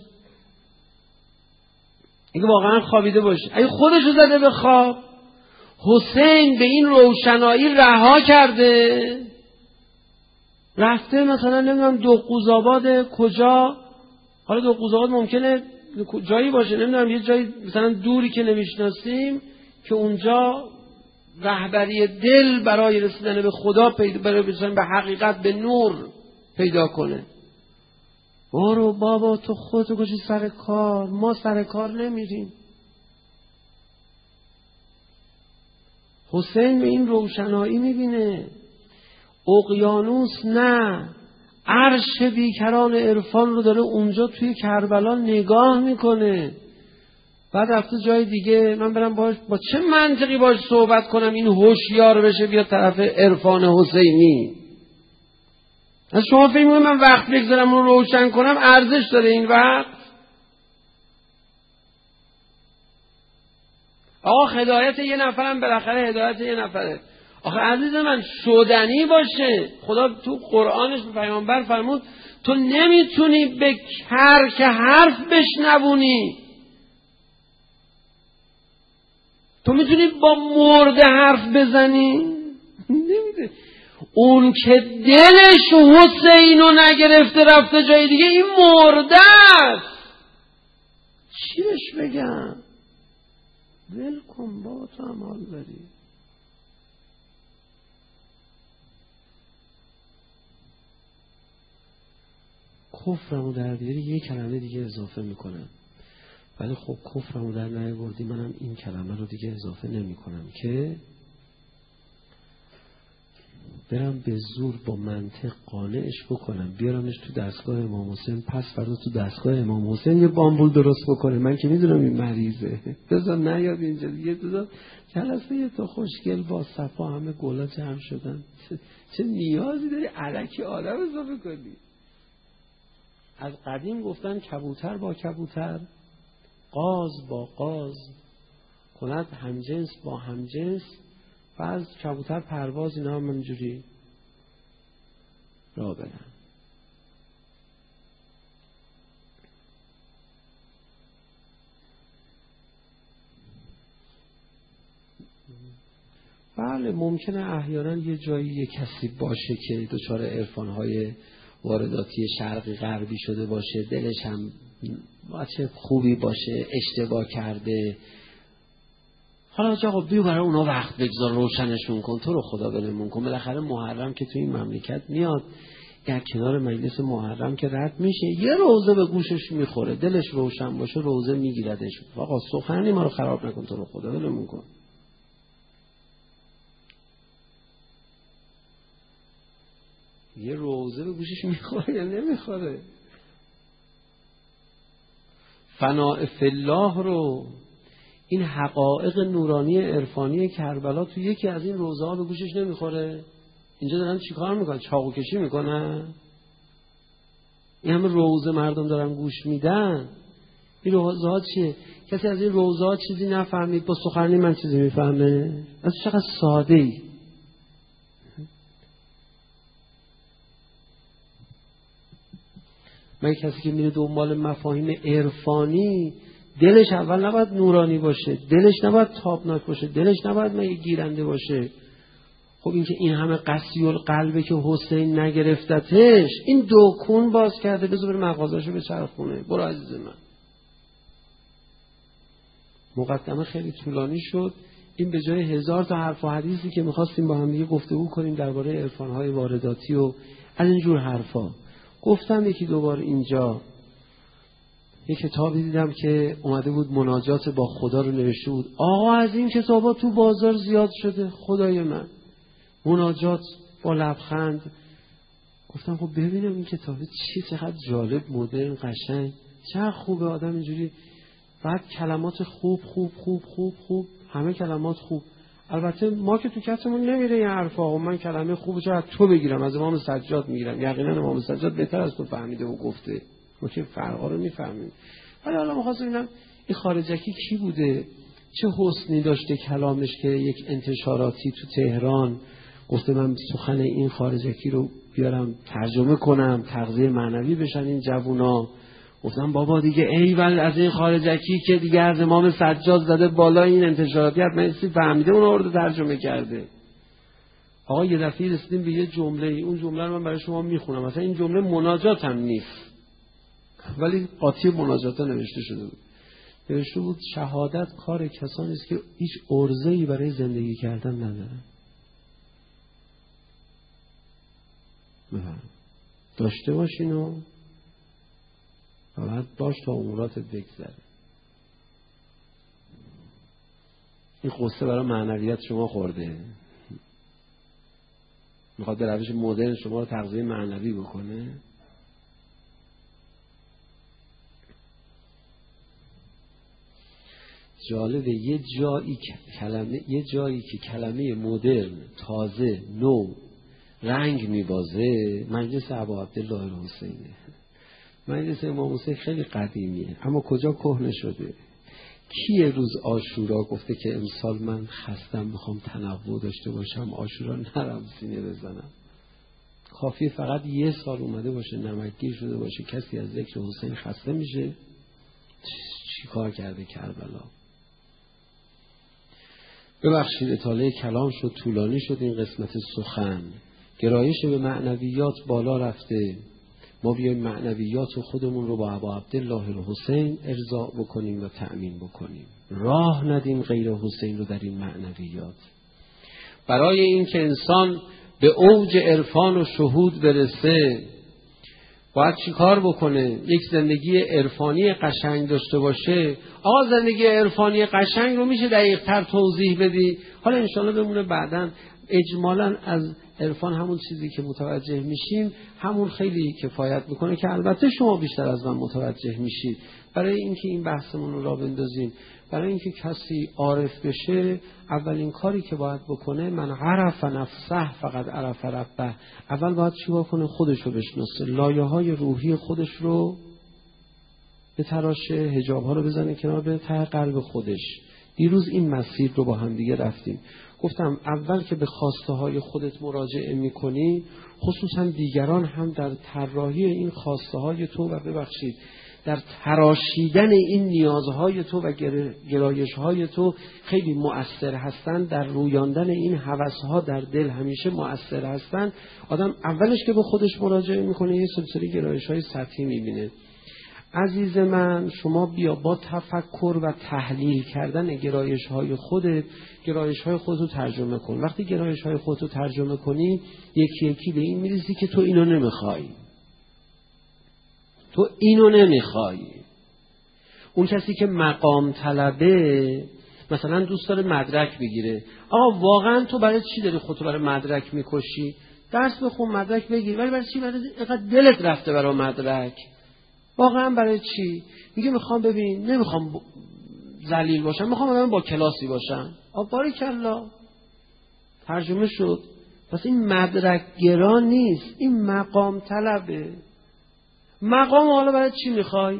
اگه واقعا خوابیده باشه، اگه خودشو زده به خواب، حسین به این روشنایی رها کرده، رفته مثلا نمیدونم دوقوزآباد کجا، حالا دوقوزآباد ممکنه جایی باشه، نمیدونم یه جایی مثلا دوری که نمیشناسیم که اونجا رهبری دل برای رسیدن به خدا برای رسیدن به حقیقت، به نور پیدا کنه. برو بابا تو خودتو کشی سر کار، ما سر کار نمیریم. حسین به این روشنایی میبینه، اقیانوس نه، عرش بیکران عرفان رو داره اونجا توی کربلا نگاه میکنه. بعد رفته جای دیگه، من برم باش با چه منطقی باش صحبت کنم این هوشیار بشه بیاد طرف عرفان حسینی؟ از شما فکر می‌کنید من وقت بگذارم رو روشن کنم ارزش داره این وقت؟ آقا هدایت یه نفرم بالاخره هدایت یه نفره. آخه عزیز من شدنی باشه. خدا تو قرآنش به پیامبر فرمود تو نمیتونی به هر که حرف بشنوونی، تو میتونی با مرده حرف بزنی؟ نمیده. اون که دلش حسینو نگرفته رفته جای دیگه، این مرده است. چی بهش بگم؟ ول کن بابا، تو هم حال داری. کفرمو در بیاری یه کلمه دیگه اضافه میکنم، ولی خب کفرمو در نیاوردی منم این کلمه رو دیگه اضافه نمی کنم که برم به زور با منطق قانعش بکنم بیارمش تو دستگاه امام حسین، پس فردا تو دستگاه امام حسین یه بامبول درست بکنه. من که میدونم این مریضه، بذار نیاد اینجا دیگه. تو جلسه یه تو خوشگل با صفا همه گلا جمع شدن، چه نیازی داری الکی آدم اضافه کنی؟ از قدیم گفتن کبوتر با کبوتر، قاز با قاز کند همجنس با همجنس، و از کبوتر پرواز اینا هم اینجوری را برن. بله ممکنه احیانا یه جایی یه کسی باشه که دچار عرفان‌های وارداتی شرقی غربی شده باشه، دلش هم بچه خوبی باشه، اشتباه کرده. حالا آقا بیو برای اونا وقت بگذار، روشنشون کن، تو رو خدا بلمون کن. بالاخره محرم که تو این مملکت میاد، یک کنار مجلس محرم که رد میشه یه روزه به گوشش میخوره، دلش روشن باشه روزه میگیردش. آقا سخنی ما رو خراب نکن، تو رو خدا بلمون کن. یه روزه به گوشش میخوره یا نمیخوره؟ فناء فی الله رو، این حقایق نورانی عرفانی کربلا تو یکی از این روزه ها به گوشش نمیخوره؟ اینجا دارن چیکار میکنن؟ چاقو کشی میکنن؟ این همه روزه مردم دارن گوش میدن. این روزه ها چیه؟ کسی از این روزه ها چیزی نفهمید؟ با سخنرانی من چیزی میفهمه؟ از چقدر ساده ای. من کسی که میره دنبال مفاهیم عرفانی، دلش اول نباید نورانی باشه، دلش نباید تابناک باشه، دلش نباید مگه گیرنده باشه. خب این که این همه قسی القلبه که حسین نگرفتتش، این دکون باز کرده، بذار بره مغازه‌شو بچرخونه. برو عزیز من. مقدمه خیلی طولانی شد. این به جای 1000 تا حرف و حدیثی که می‌خواستیم با هم دیگه گفتگو کنیم درباره عرفان‌های وارداتی و از اینجور حرفا، گفتم یکی دوبار اینجا یک کتابی دیدم که اومده بود مناجات با خدا رو نوشته بود. آقا از این کتابا تو بازار زیاد شده، خدای من. مناجات با لبخند. گفتم خب ببینم این کتابه چی، چقدر جالب، مدرن، قشنگ، چقدر خوبه آدم اینجوری. بعد کلمات خوب خوب خوب خوب خوب، همه کلمات خوب. البته ما که تو کتمون نمیره این حرفا. من کلمه خوبش رو از تو بگیرم، از امام سجاد میگیرم. یقینا امام سجاد بهتر از تو فهمیده و گفته. ما که فرقا رو میفهمیم. ولی حالا می‌خواستم ببینم این خارجکی کی بوده؟ چه حسنی داشته کلامش که یک انتشاراتی تو تهران گفته من سخن این خارجکی رو بیارم ترجمه کنم، تغذیه معنوی بشن این جوونا. گفتم بابا دیگه ایول از این خارجکی که دیگه از امام سجاد زده بالا، این انتشاراتی حتما ایسی فهمیده اون آورده ترجمه کرده. آقا یه دفعه رسیدیم به یه جمله، اون جمله رو من برای شما میخونم. مثلا این جمله مناجات هم نیست ولی قاطی مناجات نوشته شده بود. نوشته بود شهادت کار کسانی است که هیچ عرضه‌ای برای زندگی کردن ندارن. داشته باشینو و بعد باش تا اموراتت بگذره. این قصه برای معنویت شما خورده، میخواد به روش مدرن شما رو تغذیه معنوی بکنه. جالبه یه جایی که کلمه مدرن تازه نو رنگ میبازه مجلس ابا عبدالله الحسینه. مجلس امام حسین خیلی قدیمیه اما کجا کهنه شده. کی روز عاشورا گفته که امسال من خستم میخوام تنوع داشته باشم، عاشورا نرم سینه بزنم؟ کافی فقط یه سال اومده باشه نمکگیر شده باشه کسی از ذکر حسین خسته میشه. چی کار کرده کربلا؟ ببخشید اطاله کلام شد، طولانی شد این قسمت سخن. گرایش به معنویات بالا رفته، ما بیایم معنویات خودمون رو با ابا عبدالله الحسین ارضاء بکنیم و تأمین بکنیم. راه ندیم غیر حسین رو در این معنویات. برای این که انسان به اوج عرفان و شهود برسه باید چی کار بکنه؟ یک زندگی عرفانی قشنگ داشته باشه. آقا زندگی عرفانی قشنگ رو میشه دقیق تر توضیح بدی؟ حالا انشالله بمونه بعداً اجمالاً از عرفان همون چیزی که متوجه میشیم همون خیلی کفایت میکنه که البته شما بیشتر از من متوجه میشید. برای اینکه این بحثمون رو راه بندازیم، برای اینکه کسی عارف بشه، اولین کاری که باید بکنه من عرف نفسه فقط عرف ربه. اول باید چی بکنه؟ خودش رو بشناسه، لایه‌های روحی خودش رو به تراشه، حجاب‌ها رو بزنه کنار، به ته قلب خودش. دیروز این مسیر رو با هم دیگه رفتیم. گفتم اول که به خواسته های خودت مراجعه میکنی، خصوصا دیگران هم در طراحی این خواسته های تو و ببخشید در تراشیدن این نیازهای تو و گرایش های تو خیلی مؤثر هستند، در رویاندن این هوسها در دل همیشه مؤثر هستند. آدم اولش که به خودش مراجعه میکنه یه سلسله گرایش های سطحی میبینه. عزیز من شما بیا با تفکر و تحلیل کردن گرایش های خودت گرایش های خودت رو ترجمه کن. وقتی گرایش های خودت رو ترجمه کنی یکی یکی به این میرسی که تو اینو نمیخوای. تو اینو نمیخوای. اون کسی که مقام طلبه مثلا دوست داره مدرک بگیره. آقا واقعا تو برای چی داری خودتو برای مدرک میکشی؟ درس بخون مدرک بگیر. ولی برای چی؟ برای اینقدر دلت رفته برای مدرک. واقعا برای چی؟ میگه میخوام ببین نمیخوام ذلیل باشم، میخوام با کلاسی باشم. باریکلا ترجمه شد. پس این مدرک گرا نیست، این مقام طلبه. مقام حالا برای چی میخوای؟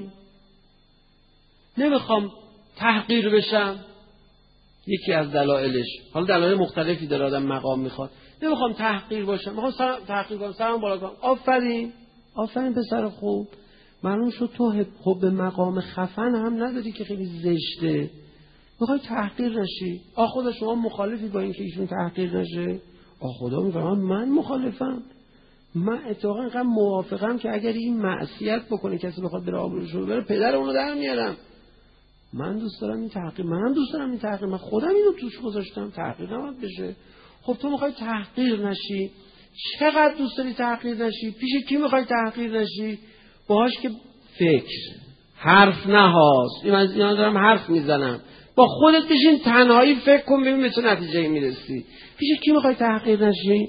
نمیخوام تحقیر بشم، یکی از دلایلش. حالا دلایل مختلفی داره آدم مقام میخواد. نمیخوام تحقیر باشم، میخوام تحقیر کنم، سرم بالا کنم. آفرین پسر خوب. معلوم شد تو حب مقام خفن هم نداری که خیلی زشته. میخوای تحقیر نشی. خدا شما مخالفی با این که ایشون تحقیر نشه؟ خدا میگه من مخالفم. من اتفاقا اینقدر موافقم که اگر این معصیت بکنه کسی بخواد بره آبروش رو بره، پدر اونو در میارم. من دوست دارم این تحقیر، منم دوست دارم این تحقیر، من خودم اینو توش گذاشتم. تحقیر نباید بشه. خب تو میخوای تحقیر نشی. چقدر دوست داری تحقیر نشی؟ پیش کی میخوای تحقیر نشی؟ باهاش که فکر حرف نهاست. اینا دارم حرف میزنم. با خودت بشین تنهایی فکر کن ببین به چه نتیجه‌ای میرسی. پیش کی میخوای تحقیر نشی؟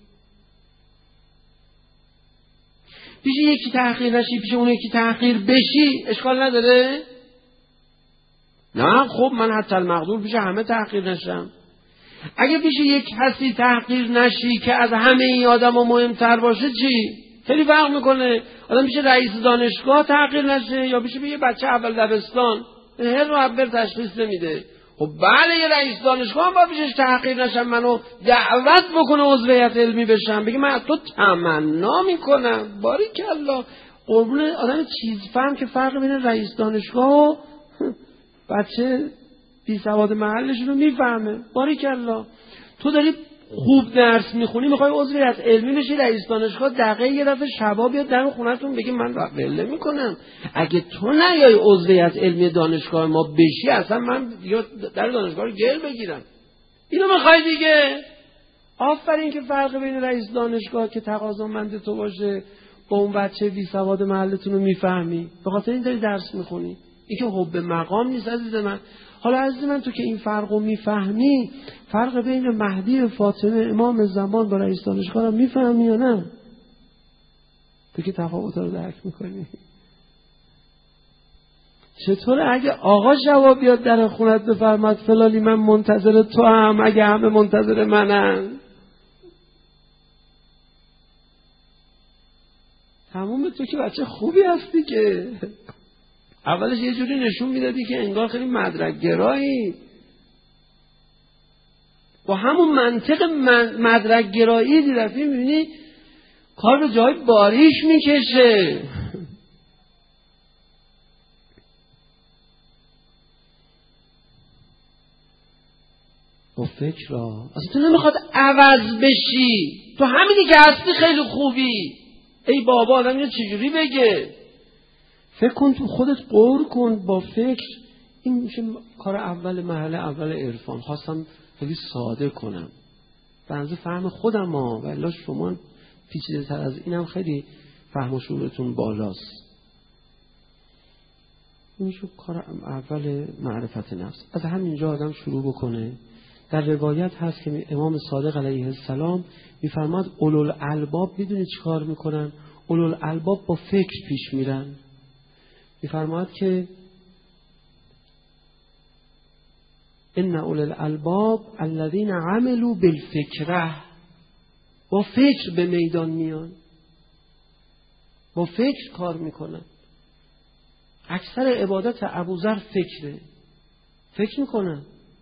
پیش یکی تحقیر نشی، پیش اون یکی تحقیر بشی اشکال نداره؟ نه خب من حتی المقدور پیش همه تحقیر نشم. اگه پیش یک کسی تحقیر نشی که از همه این آدم مهمتر باشه چی؟ خیلی فرق میکنه. آدم پیش رئیس دانشگاه تحقیر نشه یا پیش یه بچه اول دبستان. هر معبر تشخیص نمیده. خب بله یه رئیس دانشگاه هم با پیشش تحقیر نشم منو دعوت بکنه عضویت علمی بشم، بگه من از تو تمنا میکنم. باریکالله. قربون آدم چیز فهم که فرق بین رئیس دانشگاه و بچه بی سواد محلشون رو میفهمه. باریکالله. تو داری خوب درس میخونی میخوای عضویت علمی بشی رئیس دانشگاه، دقیقه یه دفعه شبا بیاد در خونتون بگه من ول میکنم. اگه تو نیای عضویت علمی دانشگاه ما بشی اصلا من در دانشگاه رو گل بگیرم. اینو میخوای دیگه. آفرین که فرق بین رئیس دانشگاه که تقاضامند تو باشه با اون بچه بی سواد محلتون رو میفهمی. به خاطر این داری درس میخونی. این که حب مقام نیست عزیز من. حالا عزیز من تو که این فرق رو میفهمی، فرق بین مهدی فاطمه امام زمان با رئیس دانشگاه رو میفهمی یا نه؟ تو که تفاوت رو درک میکنی. چطوره اگه آقا جواب بیاد در خونت بفرماد فلالی من منتظر تو هم، اگه همه منتظر منن؟ تموم. تو که بچه خوبی هستی که اولش یه جوری نشون میدادی که انگار خیلی مدرک گرایی، با همون منطق مدرک گرایی دیرفی میبینی کار به جای باریش میکشه. با فکر را اصلا تو نمیخواد عوض بشی، تو همینی که هستی خیلی خوبی. ای بابا آدم یه چجوری بگه؟ فکر کن تو خودت قور کن با فکر. این میشه کار اول محل اول عرفان. خواستم خیلی ساده کنم بنظر فهم خودم ها، ولی شما پیچیده تر از اینم خیلی فهم و شعورتون بالاست. این میشه کار اول معرفت نفس. از همینجا آدم شروع بکنه. در روایت هست که امام صادق علیه السلام میفرماد اولوالالباب میدونی چی کار میکنن؟ اولوالالباب با فکر پیش میرن. میفرماد که ان اولوالالباب الذین عملوا بالفکره، با فکر به میدان میان، با فکر کار میکنن. اکثر عبادت ابوذر فکره، فکر میکنن.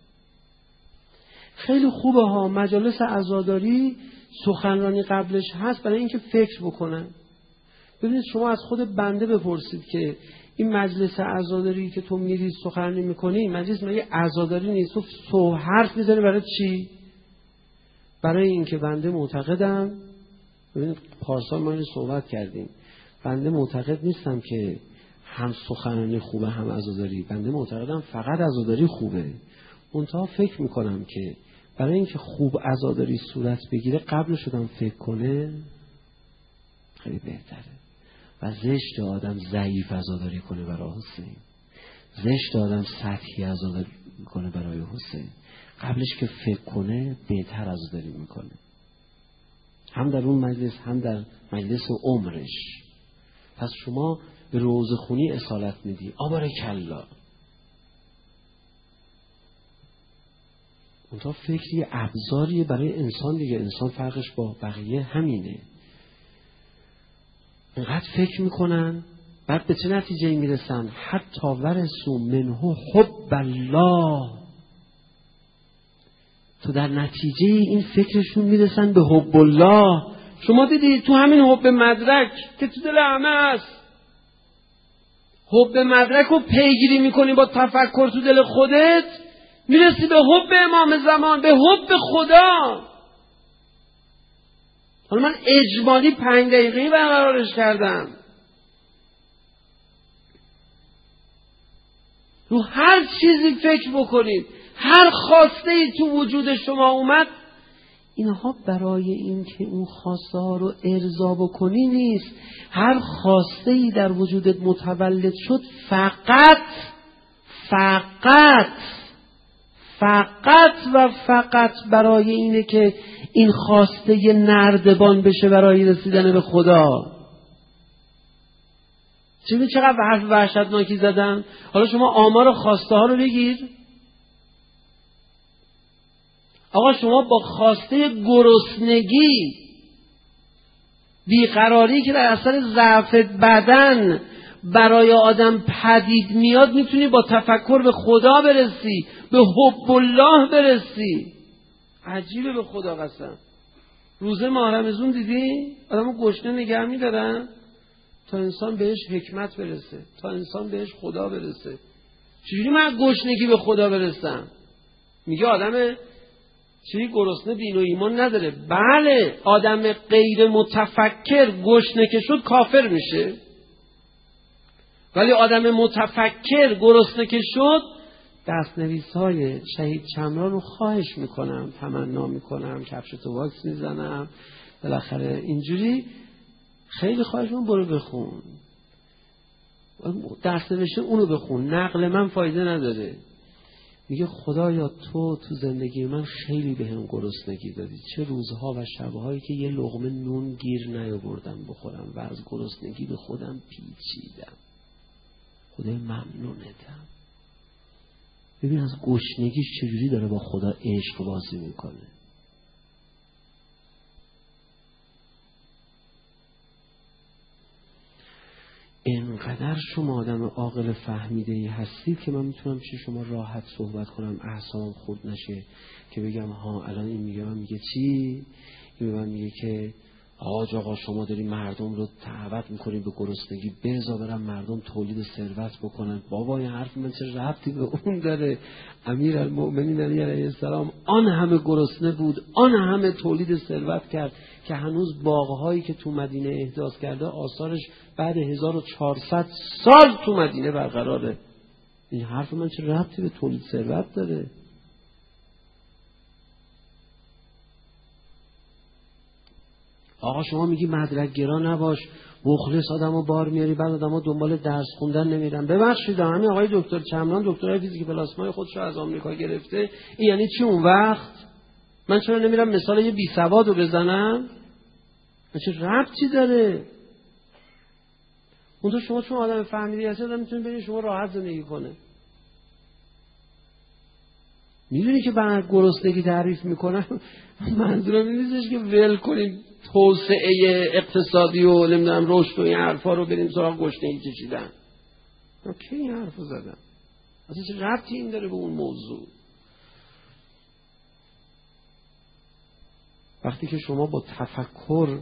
خیلی خوبه ها مجالس عزاداری سخنرانی قبلش هست برای اینکه فکر بکنن. ببینید شما از خود بنده بپرسید که این مجلس عزاداری که تو میری سخنرانی میکنی مجلس مگه عزاداری نیست؟ تو حرف میزنی برای چی؟ برای اینکه بنده معتقدم، ببینید پارسال ما اینو صحبت کردیم، بنده معتقد نیستم که هم سخنرانی خوبه هم عزاداری. بنده معتقدم فقط عزاداری خوبه. منتها فکر میکنم که برای اینکه خوب عزاداری صورت بگیره قبل شدم فکر کنه خیلی بهتره. و زشت آدم ضعیف عزاداری کنه برای حسین، زشت آدم سطحی عزاداری کنه برای حسین. قبلش که فکر کنه بهتر عزاداری میکنه، هم در اون مجلس هم در مجلس عمرش. پس شما به روزه خونی اصالت میدی، آبارکالله. اونتا فکری ابزاریه برای انسان دیگه. انسان فرقش با بقیه همینه. اینقدر فکر میکنن بعد به چه نتیجه میرسن؟ حتی ورثوا منه حب الله. تو در نتیجه این فکرشون میرسن به حب الله. شما دیدید تو همین حب مدرک که تو دل همه هست، حب مدرک رو پیگیری میکنی با تفکر تو دل خودت، میرسی به حب امام زمان، به حب خدا. حالا من اجمالی 5 دقیقه‌ای برقرارش کردم. رو هر چیزی فکر بکنید، هر خواسته ای تو وجود شما اومد، اینها برای این که اون خواسته ها رو ارضا بکنی نیست. هر خواسته ای در وجودت متولد شد فقط برای اینه که این خواسته یه نردبان بشه برای رسیدن به خدا. چقدر حرف وحشتناکی زدن. حالا شما آمار خواسته ها رو بگیر. آقا شما با خواسته گرسنگی، بیقراری که در اثر ضعف بدن برای آدم پدید میاد میتونی با تفکر به خدا برسی، به حب الله برسی. عجیبه به خدا قسم. روزه ماه رمضان دیدی؟ آدمو گشنه نگه میدارن تا انسان بهش حکمت برسه، تا انسان بهش خدا برسه. چجوری من گشنگی به خدا برسم؟ میگه آدم چی گرسنه دین و ایمان نداره. بله، آدم غیر متفکر گشنه که شد کافر میشه، ولی آدم متفکر گرسنه که شد، دستنویس‌های شهید چمران رو خواهش میکنم، تمنا میکنم، کفش تو واکس میزنم، بالاخره اینجوری خیلی خواهش میکنم برو بخون، درس نوشته اونو بخون، نقل من فایده نداره. میگه خدایا تو زندگی من خیلی بهم گرسنگی دادی، چه روزها و شبهایی که یه لقمه نون گیر نیاوردم بخورم و از گرسنگی به خودم پیچیدم. خدای ممنونتم. ببین از گشنگیش چجوری داره با خدا عشق بازی میکنه. اینقدر شما آدم عاقل فهمیده‌ای هستید که من میتونم چی شما راحت صحبت کنم، اعصابم خورد نشه که بگم ها الان این میگه، من میگه چی؟ این من میگه که آقا شما داری مردم رو دعوت میکنی به گرسنگی، بذار برن مردم تولید ثروت بکنن. بابا این حرف من چه ربطی به اون داره؟ امیرالمؤمنین علیه السلام آن همه گرسنه بود، آن همه تولید ثروت کرد که هنوز باغ‌هایی که تو مدینه احداث کرده آثارش بعد 1400 سال تو مدینه برقراره. این حرف من چه ربطی به تولید ثروت داره؟ آقا شما میگی مدرک گرا نباش، مخلص آدمو بار میاری، بعد آدمو دنبال درس خوندن نمیرن. ببخشید همین آقای دکتر چمران دکترای فیزیک پلاسمای خودشو از آمریکا گرفته، این یعنی چی اون وقت؟ من چرا نمیرم مثال یه بی سوادو بزنم؟ چه ربطی داره؟ اون تو شما چون آدم فهمیدی هستی آدم میتونه ببینید شما راحت زندگی کنه. میدونی که من گرسنگی تعریف میکنم منظورم این نیستش که ول کنیم توسعه اقتصادی و نمیدونم رشد و این حرفا رو بریم سراغ گشنگی کشیدن. کی این حرفو زدم؟ اصلا چه ربطی این داره به اون موضوع؟ وقتی که شما با تفکر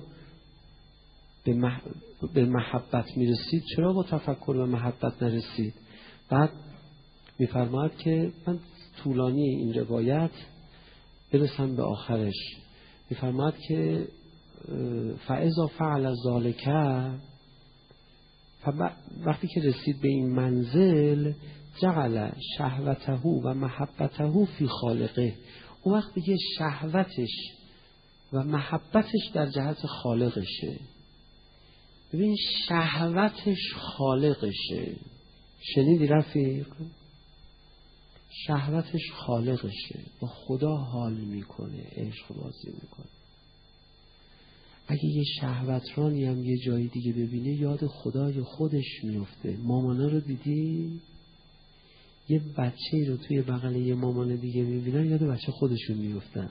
به محبت میرسید، چرا با تفکر به محبت نرسید؟ بعد میفرماید که من طولانی این روایت برسم به آخرش، میفرماید که فاذا فعل ذلک، وقتی که رسید به این منزل، جعل شهوته و محبته فی خالقه، اون وقت دیگه شهوتش و محبتش در جهت خالقشه. ببین شهوتش خالقشه، شنیدی رفیق؟ شهوتش خالقشه، با خدا حال میکنه، عشق بازی میکنه. اگه یه شهوترانی هم یه جایی دیگه ببینه یاد خدای خودش میفته. مامانا رو دیدی؟ یه بچه رو توی بغل یه مامان دیگه میبینن یاد بچه خودشون میفتن.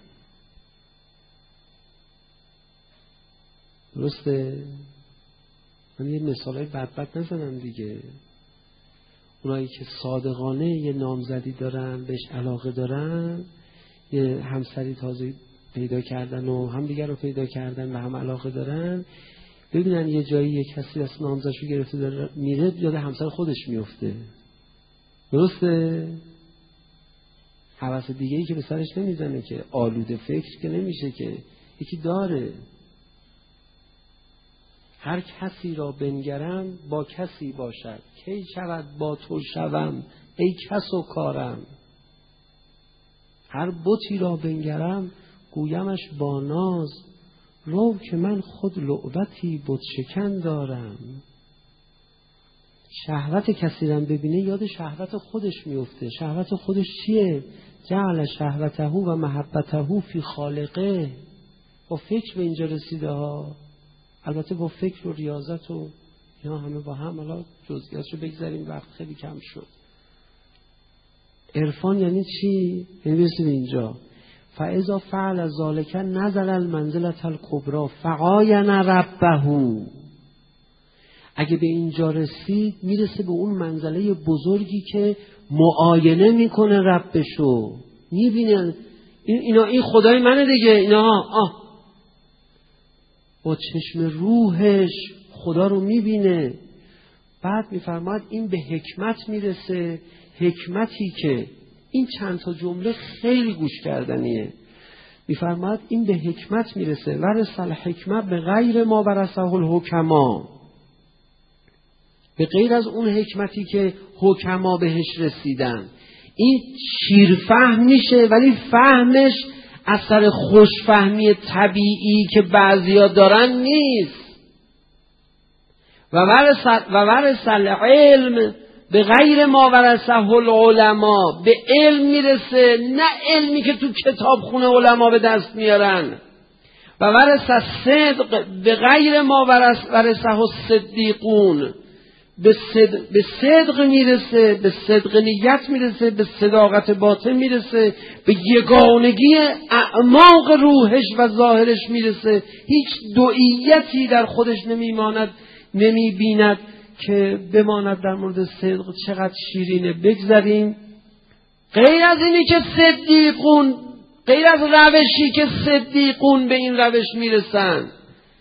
درسته؟ من یه مثالای بدبخت نزنم دیگه. اونایی که صادقانه یه نامزدی دارن، بهش علاقه دارن، یه همسری تازه پیدا کردن و هم دیگر رو پیدا کردن و هم علاقه دارن، ببینن یه جایی یه کسی از نامزدشو گرفته داره میره، یاد همسر خودش میفته. درسته؟ حواس دیگه‌ای که به سرش نمیزنه که، آلوده فکر که نمیشه که، یکی داره. هر کسی را بنگرم با کسی باشد، کی شود با تو شوم ای کس و کارم. هر بتی را بنگرم گویمش با ناز، رو که من خود لعبتی بت شکن دارم. شهوت کسی را ببینه یاد شهوت خودش میفته. شهوت خودش چیه؟ جعل شهوته و محبته فی خالقه. با فکر به اینجا رسیده ها، البته با فکر و ریاضت و اینا همه با هم. حالا جزئیاتشو بگذاریم، وقت خیلی کم شد. عرفان یعنی چی؟ یعنی برسیم اینجا فاذا فعل ذلک نزل المنزله الکبری فعاین ربه. اگه به اینجا رسید میرسه به اون منزله بزرگی که معاینه میکنه ربشو، میبینه این خدای منه دیگه، اینا با چشم روحش خدا رو میبینه. بعد میفرماید این به حکمت میرسه، حکمتی که این چند تا جمله خیلی گوش کردنیه. میفرماید این به حکمت میرسه، ورث الحکمت به غیر ما ورثه الحکما، به غیر از اون حکمتی که حکما بهش رسیدن. این شیرفهم میشه، ولی فهمش اثر خوشفهمی طبیعی که بعضیا دارن نیست. و ورث العلم به غیر ما ورثه العلما، به علم میرسه، نه علمی که تو کتابخونه علما به دست میارن. و ورث الصدق به غیر ما ورثه الصدیقون، به صدق میرسه، به صدق نیت میرسه، به صداقت باطن میرسه، به یگانگی اعماق روحش و ظاهرش میرسه. هیچ دوئیتی در خودش نمیبیند که بماند در مورد صدق چقدر شیرینه. بگذاریم غیر از اینی که صدیقون، غیر از روشی که صدیقون به این روش میرسن.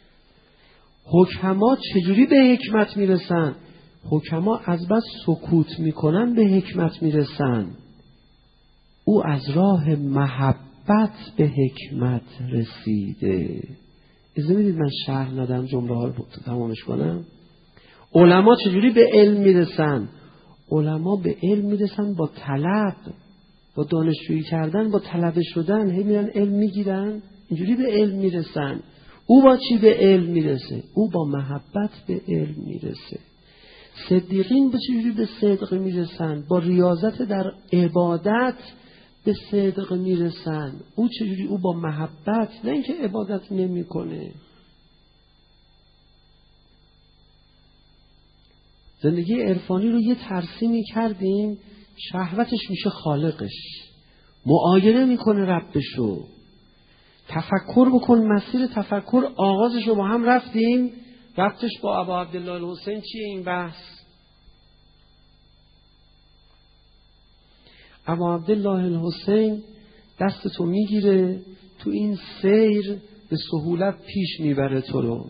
حکما چجوری به حکمت میرسن؟ حکما از بس سکوت میکنن به حکمت میرسن. او از راه محبت به حکمت رسیده. اجازه میدید من شرح ندم، جمله ها رو تمامش کنم. علما چجوری به علم میرسن؟ علما به علم میرسن با طلب، با دانشجویی کردن، با طلبه شدن. هی میرن علم میگیرن، اینجوری به علم میرسن. او با چی به علم میرسه؟ او با محبت به علم میرسه. صدیقین به چجوری به صدق میرسن؟ با ریاضت در عبادت به صدق میرسن. او چجوری؟ او با محبت، نه اینکه عبادت نمیکنه. زندگی عرفانی رو یه ترسیمی کردیم، شهوتش میشه خالقش، معاینه میکنه ربشو. تفکر بکن، مسیر تفکر آغازش رو با هم رفتیم. ربطش با ابا عبدالله الحسین چیه این بحث؟ ابا عبدالله الحسین دستتو میگیره، تو این سیر به سهولت پیش میبره تو رو.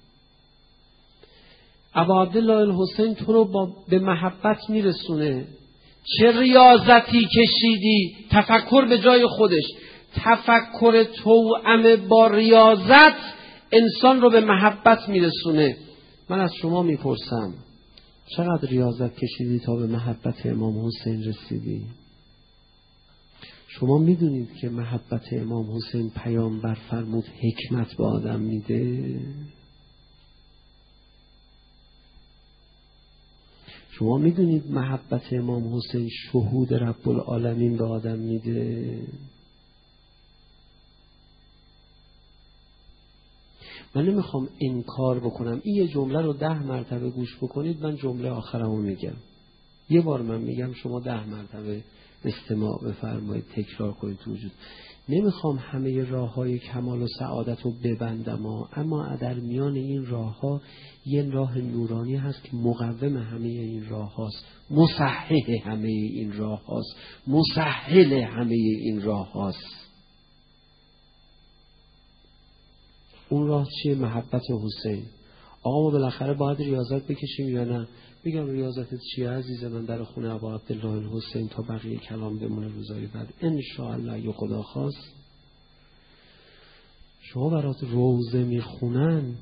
ابا عبدالله الحسین تو رو به محبت میرسونه. چه ریاضتی کشیدی؟ تفکر به جای خودش. تفکر توأم با ریاضت انسان رو به محبت میرسونه. من از شما میپرسم چقدر ریاضت کشیدی تا به محبت امام حسین رسیدی؟ شما میدونید که محبت امام حسین پیامبر فرمود حکمت به آدم میده؟ شما میدونید محبت امام حسین شهود رب العالمین به آدم میده؟ من نمیخوام انکار بکنم. این یه جمله رو 10 مرتبه گوش بکنید، من جمله آخرمو میگم. یه بار من میگم، شما 10 مرتبه استماع بفرمایید، تکرار کنید تو وجود. نمیخوام همه راههای کمال و سعادت رو ببندم، اما در میان این راهها یه راه نورانی هست که مقوم همه این راه هاست، مصحح همه این راه هاست، مسهل همه این راه هاست. اون راه چیه؟ محبت حسین. آقا ما بالاخره باید ریاضت بکشیم یا نه؟ میگم ریاضتت چیه عزیز من؟ در خونه ابا عبدالله الحسین تا بقیه کلام بمونه روزای بعد انشاءالله اگه خدا خواست. شما برات روزه میخونن،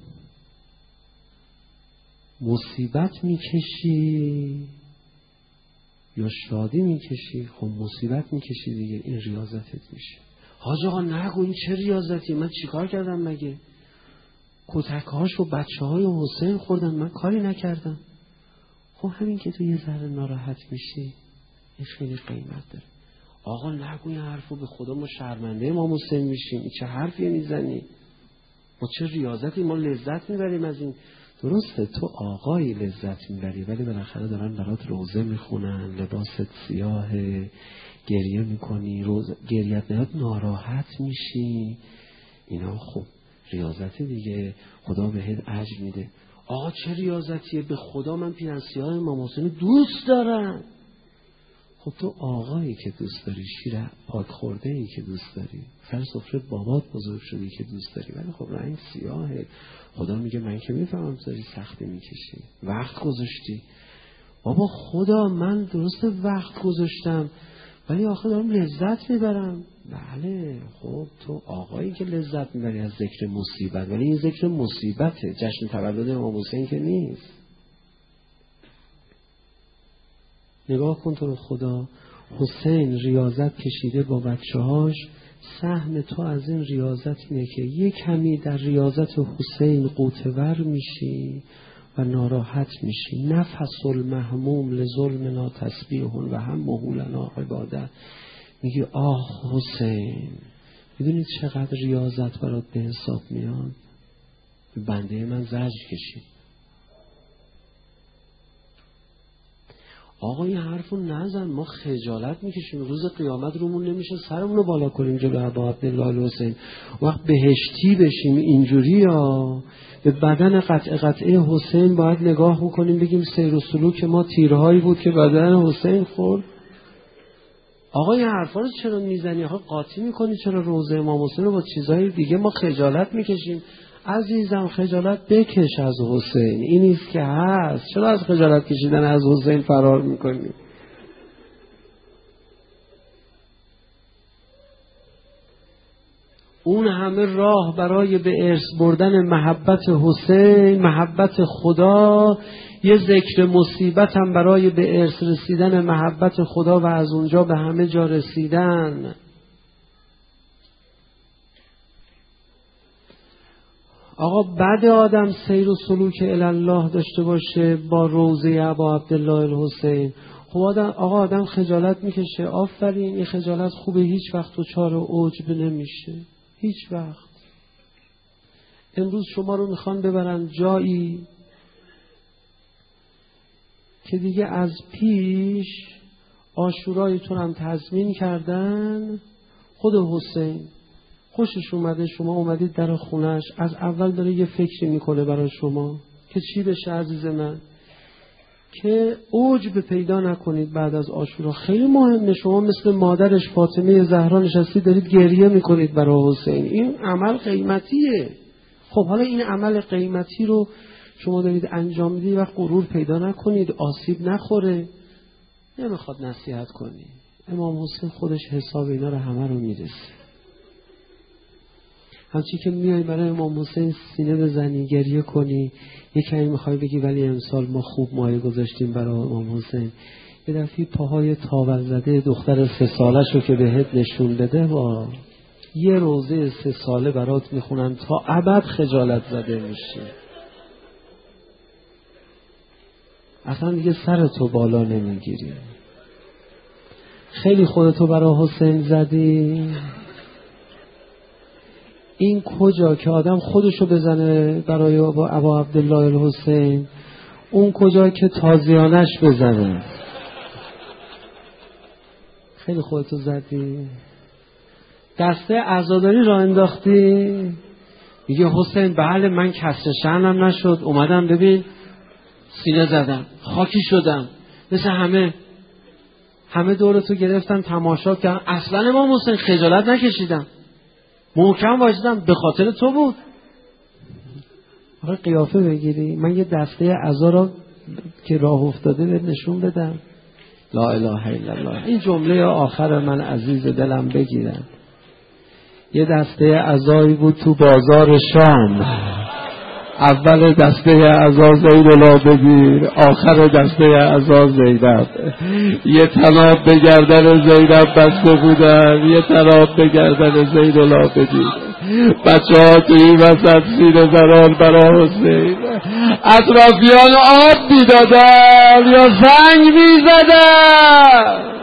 مصیبت میکشی یا شادی میکشی؟ خب مصیبت میکشی دیگه، این ریاضتت میشه. حاج آقا نگو این چه ریاضتی، من چیکار کردم مگه؟ کتکهاش و بچه های حسین خوردن، من کاری نکردم. خب همین که تو یه ذره ناراحت میشی این خیلی قیمت داره. آقا نگو این حرفو، به خدا ما شرمنده امام حسین میشیم. این چه حرفی میزنی؟ ما چه ریاضتی، ما لذت میبریم از این. درسته تو آقایی لذت میبری، ولی بالاخره دارن برات روزه میخونن، لباست سیاهه، گریه میکنی، گریت نیاد ناراحت میشی. اینا خب ریاضت دیگه، خدا بهت اجر میده. آقا چه ریاضتیه، به خدا من پیرنسی‌های امام حسین دوست دارم. خب تو آقایی که دوست داری، شیر پاک خورده ای که دوست داری، سر سفره بابات بزرگ شدی که دوست داری، ولی خب رنگ سیاهه. خدا میگه من که میفهمم داری سختی میکشی، وقت گذاشتی. بابا خدا من درست وقت گذاشتم ولی آخه دارم لذت میبرم. بله خب تو آقایی که لذت میبری از ذکر مصیبت، ولی این ذکر مصیبته، جشن تولد امام حسین که نیست. نگاه کن تو رو خدا، حسین ریاضت کشیده با بچه‌هاش، سهم تو از این ریاضت اینه که یک کمی در ریاضت حسین قوتور میشی و ناراحت میشی. نفس المهموم لظلمنا تسبیح و همه لنا عباده. میگی آه حسین، میدونید چقدر ریاضت برات به حساب میاد؟ بنده من زجر کشید. آقا این حرفو نزن، ما خجالت میکشیم، روز قیامت رومون نمیشه سرمون رو بالا کنیم جلو ابا عبدالله الحسین، وقت بهشتی بشیم اینجوری ها. به بدن قطعه حسین باید نگاه میکنیم بگیم سیر و سلوک ما تیرهایی بود که بدن حسین خورد. آقا این حرفا رو چرا میزنی؟ آقا قاطی میکنی چرا روضه امام حسین رو با چیزهای دیگه؟ ما خجالت میکشیم. عزیزم خجالت بکش از حسین، این نیست که هست. چرا از خجالت کشیدن از حسین فرار میکنی؟ اون همه راه برای به ارث بردن محبت حسین، محبت خدا، یه ذکر مصیبت هم برای به ارث رسیدن محبت خدا و از اونجا به همه جا رسیدن. آقا بعد آدم سیر و سلوک الله داشته باشه با روضه ابا عبدالله الحسین، خب آدم خجالت میکشه. آفرین، این خجالت خوبه، هیچ وقت دچار عجب نمیشه، هیچ وقت. امروز شما رو میخوان ببرن جایی که دیگه از پیش عاشورایتون هم تضمین کردن. خود حسین خوشش اومده، شما اومدید در خونش، از اول داره یه فکری میکنه برای شما که چی بشه عزیز من، که عجب پیدا نکنید بعد از عاشورا. خیلی مهمه. شما مثل مادرش فاطمه زهرا نشستید دارید گریه میکنید برای حسین، این عمل قیمتیه. خب حالا این عمل قیمتی رو شما دارید انجام میدید و غرور پیدا نکنید، آسیب نخوره. نمیخواد نصیحت کنی. امام حسین خودش حساب اینا رو همه رو میرسه. همچی که میای برای امام حسین سینه بزنی، گریه کنی، یک کمی میخوای بگی ولی امسال ما خوب مایه گذاشتیم برای امام حسین، یه دفعه پاهای تاول زده دختر 3 سالش رو که بهت نشون بده، با یه روزه 3 ساله برات میخونن تا ابد خجالت زده میشی. اصلا دیگه سرتو بالا نمیگیری. خیلی خودتو برای حسین زدی. این کجا که آدم خودشو بزنه برای ابا عبدالله الحسین، اون کجا که تازیانش بزنه. خیلی خودتو زدی. دسته عزاداری را انداختی. میگه حسین بله من کسر شأنم نشد، اومدم ببین سینه زدم، خاکی شدم، مثل همه دورتو گرفتن تماشا کردن، اصلا امام حسین خجالت نکشیدم، محکم وایسادم، به خاطر تو بود. آخه قیافه بگیری. من یه دسته عزا را که راه افتاده بهت نشون بدم. لا اله الا الله. این جمله آخر من عزیز دلم بگیرن. یه دسته عزایی بود تو بازار شام. اول دسته عزا زیدالعابدین، آخر دسته عزا زینب. یه طناب به گردن زینب بسته بودن، یه طناب به گردن زیدالعابدین. بچه ها توی این وسط سینه زنان برای حسین، اطرافیان آب میدادن یا زنگ میزدن.